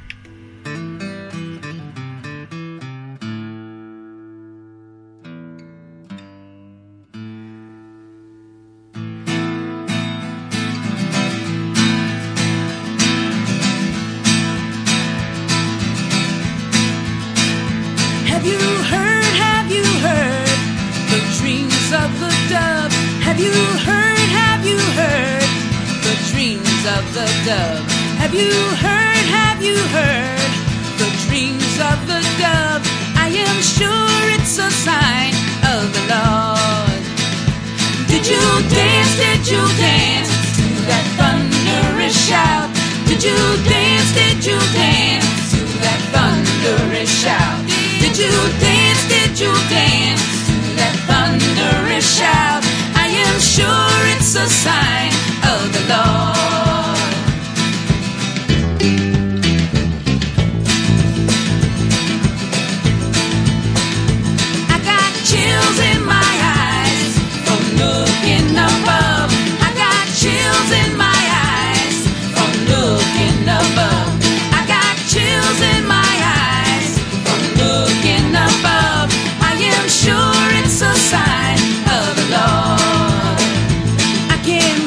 Have you heard, have you heard the dreams of the dove? I am sure it's a sign of the Lord. Did you dance, did you dance to that thunderous shout? Did you dance, did you dance to that thunderous shout? Did you dance, did you dance to that thunderous shout? I am sure it's a sign of the Lord. Sure, it's a sign of the Lord. I can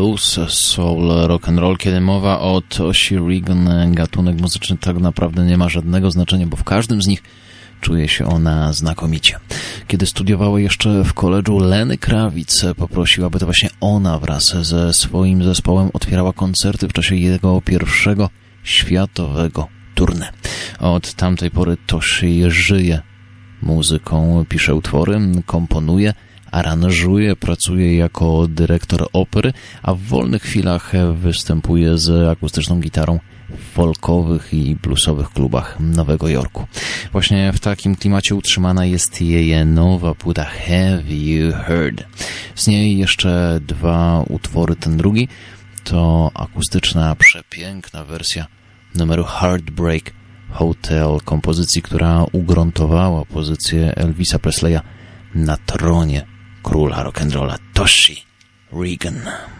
blues, soul, rock and roll. Kiedy mowa o Toshi Reagon, gatunek muzyczny tak naprawdę nie ma żadnego znaczenia, bo w każdym z nich czuje się ona znakomicie. Kiedy studiowała jeszcze w koledżu, Lenny Kravitz poprosił, aby to właśnie ona wraz ze swoim zespołem otwierała koncerty w czasie jego pierwszego światowego tournée. Od tamtej pory Toshi żyje muzyką, pisze utwory, komponuje, aranżuje, pracuje jako dyrektor opery, a w wolnych chwilach występuje z akustyczną gitarą w folkowych i bluesowych klubach Nowego Jorku. Właśnie w takim klimacie utrzymana jest jej nowa płyta Have You Heard. Z niej jeszcze dwa utwory, ten drugi to akustyczna, przepiękna wersja numeru Heartbreak Hotel, kompozycji, która ugruntowała pozycję Elvisa Presleya na tronie króla rock'n'rolla, Toshi Reagon.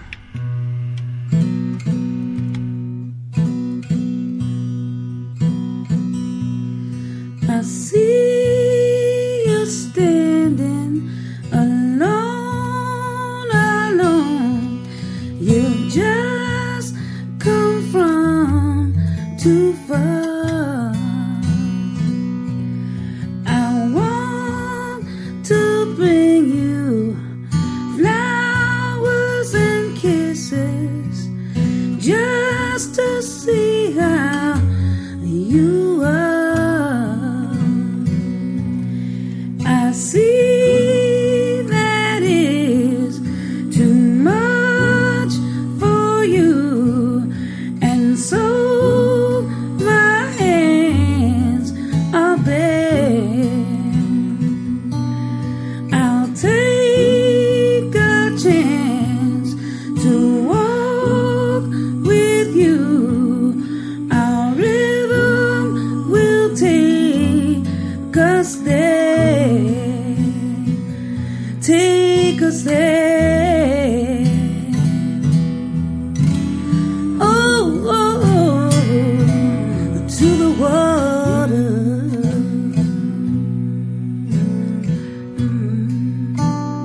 I see you standing alone, alone. You just come from too far. I want to bring you flowers and kisses just to see how you are. I see that is too much for you, and so my hands are bare. I'll take a chance to walk with you. Our rhythm will take us there. Take us there. Oh, oh, oh, to the water. Mm.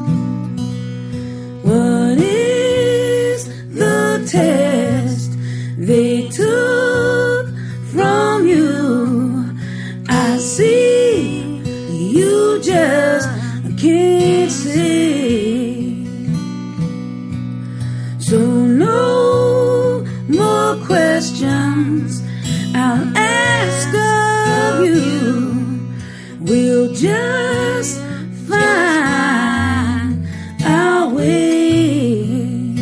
What is the test they took from you? I see you just can't see. So no more questions I'll ask of you. We'll just find our way.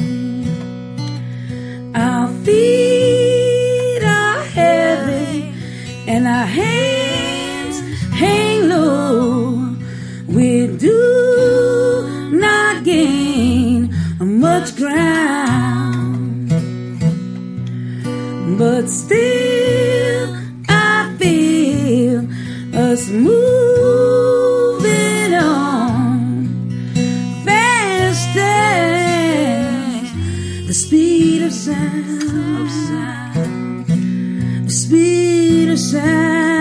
Our feet are heavy and our hands hang low. We do not gain much ground, but still I feel us moving on fast as the speed of sound, the speed of sound.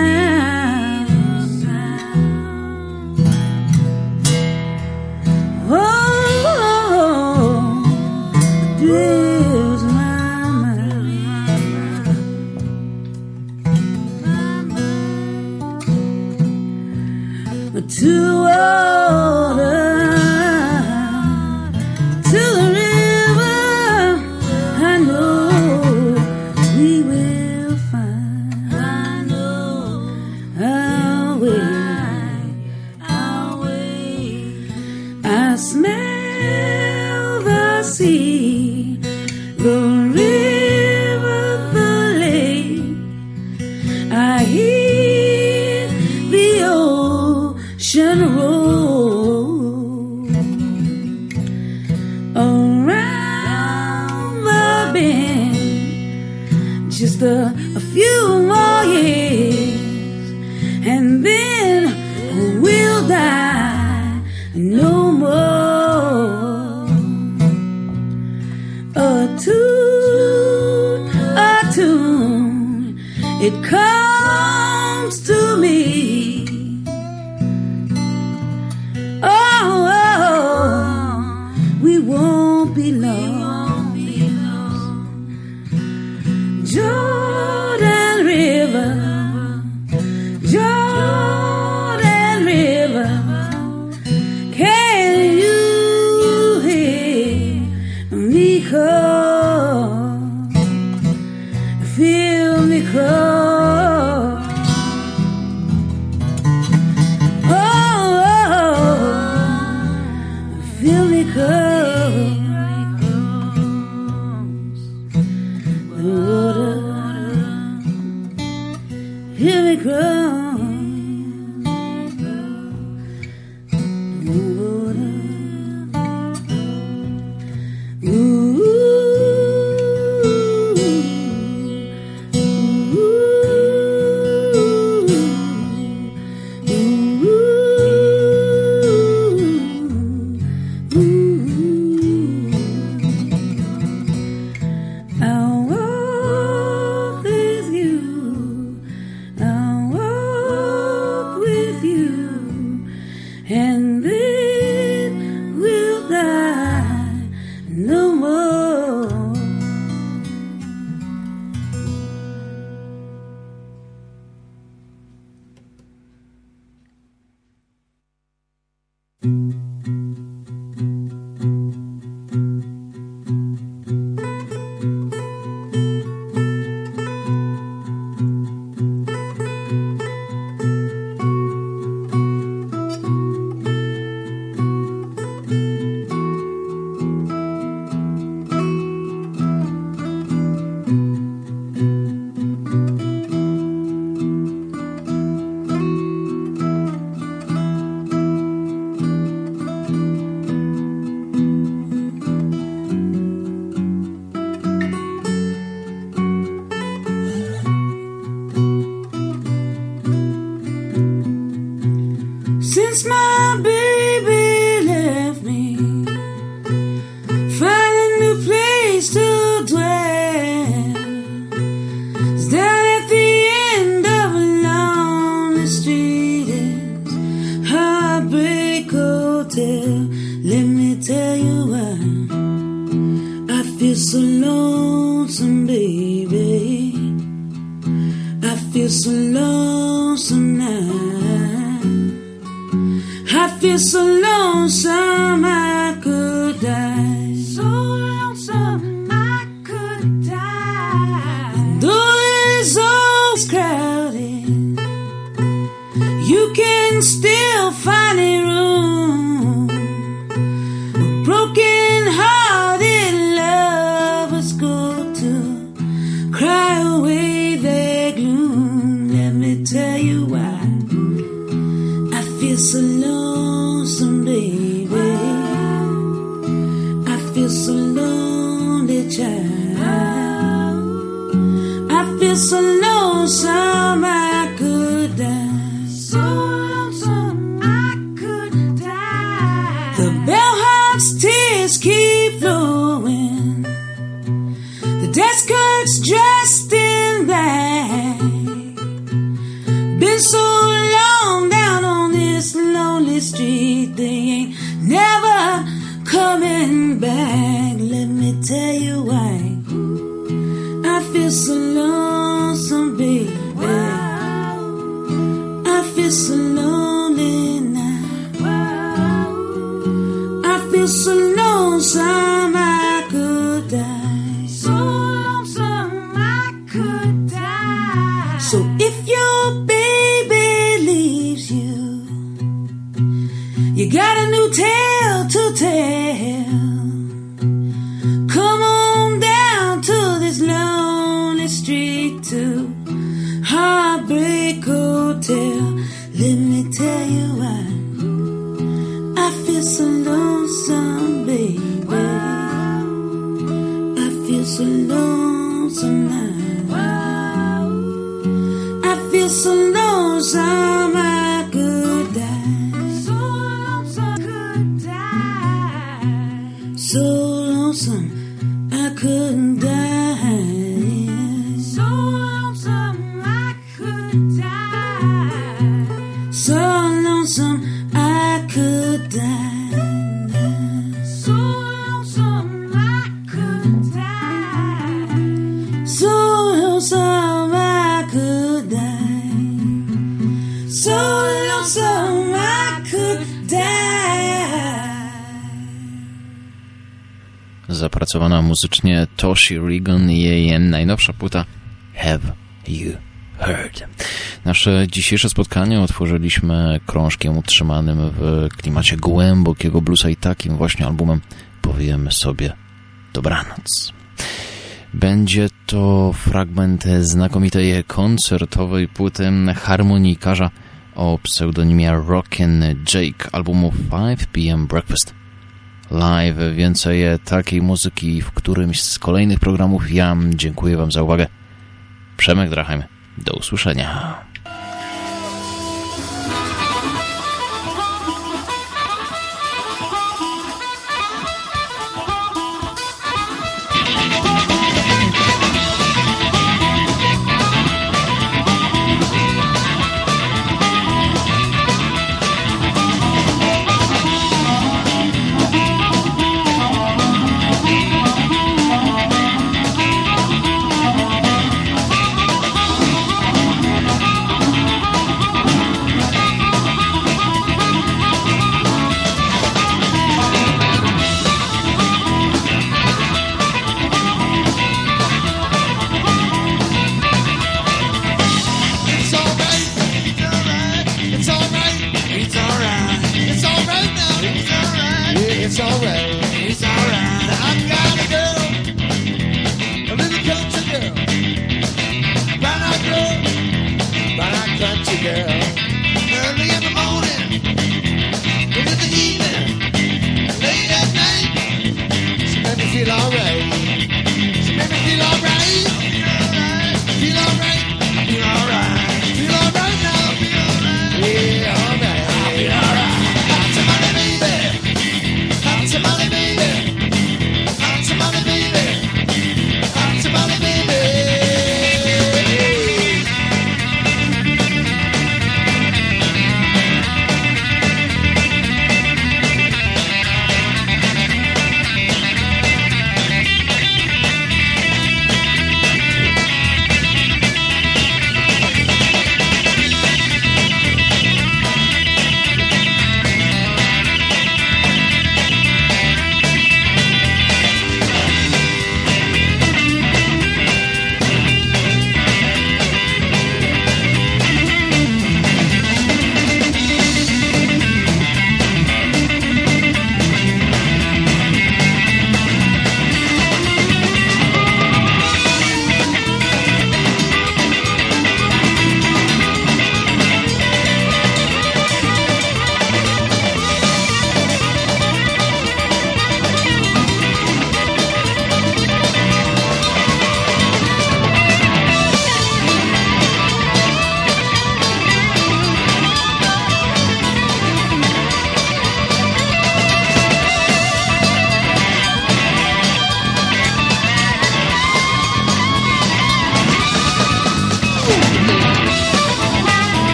To water, to the river, I know we will find. I know our way, our way. I smell the sea, the river, the lake. I hear the ocean roll around the bend. Just a, a few more years, and then we'll die no more. A tune, a tune, it comes to me. Oh, oh, we won't be long. feel me crawl. Oh, oh, feel me crawl. The water, feel me crawl. Since my baby left me, find a new place to dwell. It's down at the end of a lonely street, it's Heartbreak Hotel. Let me tell you why I feel so lonesome, baby. I feel so lonesome now. I feel so lonesome I could die. So lonesome I could die. And though this all's crowded, you can still find a room. Broken hearted lovers go to cry away their gloom. Let me tell you why I feel so lonesome, baby. I feel so lonely, child. I feel so lonesome I could die. So lonesome I could die. The bellhop's tears keep flowing. The desk clerk's dressed in black. Been so long down on this lonely street, they ain't never coming back. Let me tell you why I feel so lonesome, baby. I feel so lonely now. I feel so lonesome I could die. So lonesome I could die. So if your baby leaves you, you got a new tale to tell. Come on down to this lonely street to Heartbreak Hotel. Let me tell you why I feel so lonesome, baby. I feel so lonesome now. I feel so lonesome I could die. So lonesome I could die. So lonesome I couldn't die. So lonesome I could die. So lonesome I could die. So lonesome I could die. So lonesome I could die. So lonesome I could die. Zapracowana muzycznie Toshi Reagon i jej najnowsza płyta have you heard? Nasze dzisiejsze spotkanie otworzyliśmy krążkiem utrzymanym w klimacie głębokiego bluesa i takim właśnie albumem Powiemy sobie dobranoc. Będzie to fragment znakomitej koncertowej płyty harmonikarza o pseudonimie Rockin' Jake, albumu five p m Breakfast Live. Więcej takiej muzyki w którymś z kolejnych programów. Ja dziękuję wam za uwagę. Przemek Drachheim. Do usłyszenia.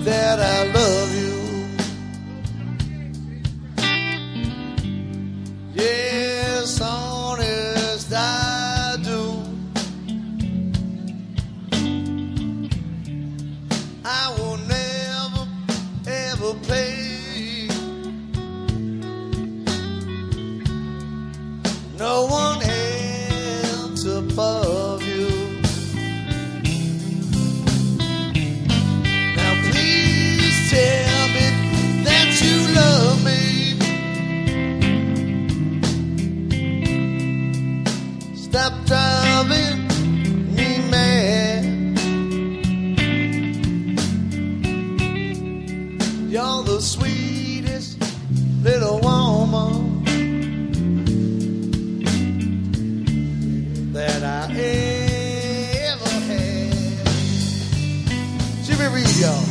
that I love you. Yes, honest I do. I will never ever pay no one else above you. Now please tell me that you love me. Stop driving me mad. You're the sweetest little woman that I ever had. Jimmy Reed, y'all.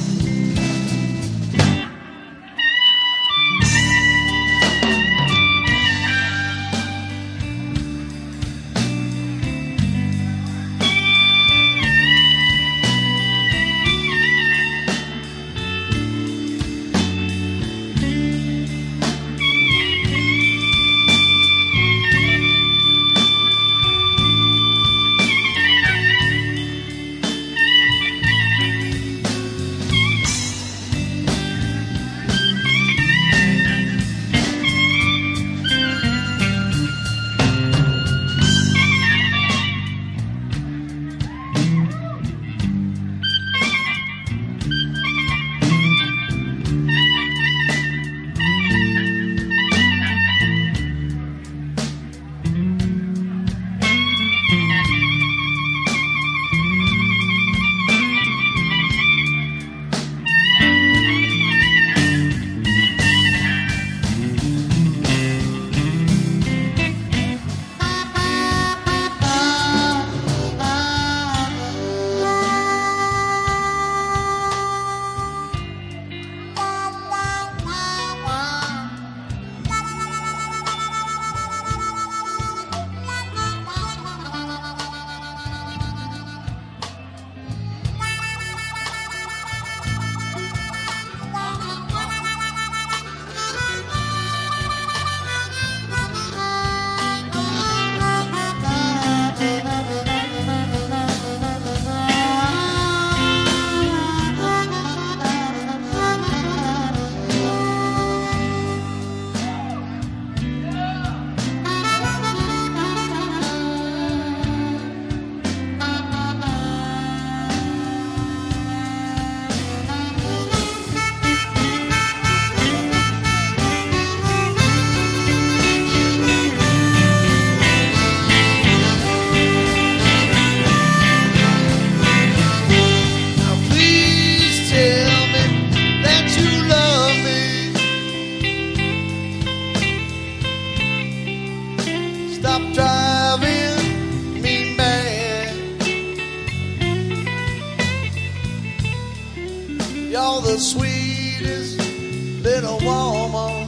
You're the sweetest little woman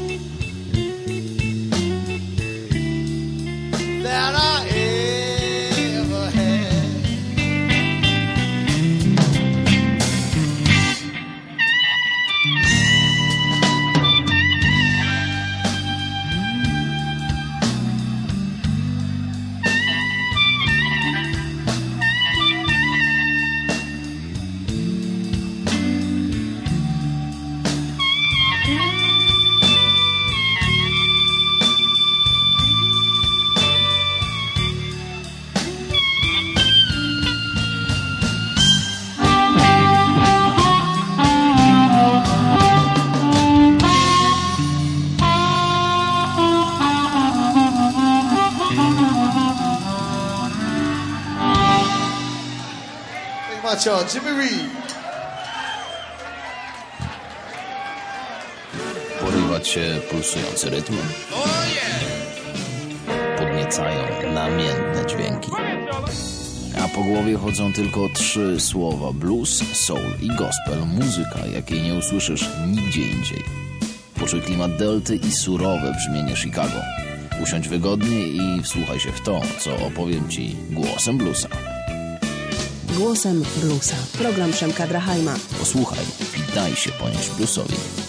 that I ever had. Watch out, Jimmy Reed. Porywać się pulsujący rytm. Podniecają namiętne dźwięki. A po głowie chodzą tylko trzy słowa: blues, soul i gospel. Muzyka, jakiej nie usłyszysz nigdzie indziej. Poczuj klimat delty i surowe brzmienie Chicago. Usiądź wygodnie i wsłuchaj się w to, co opowiem ci głosem bluesa. Głosem bluesa. Program Przemka Drachajma. Posłuchaj i daj się ponieść bluesowi.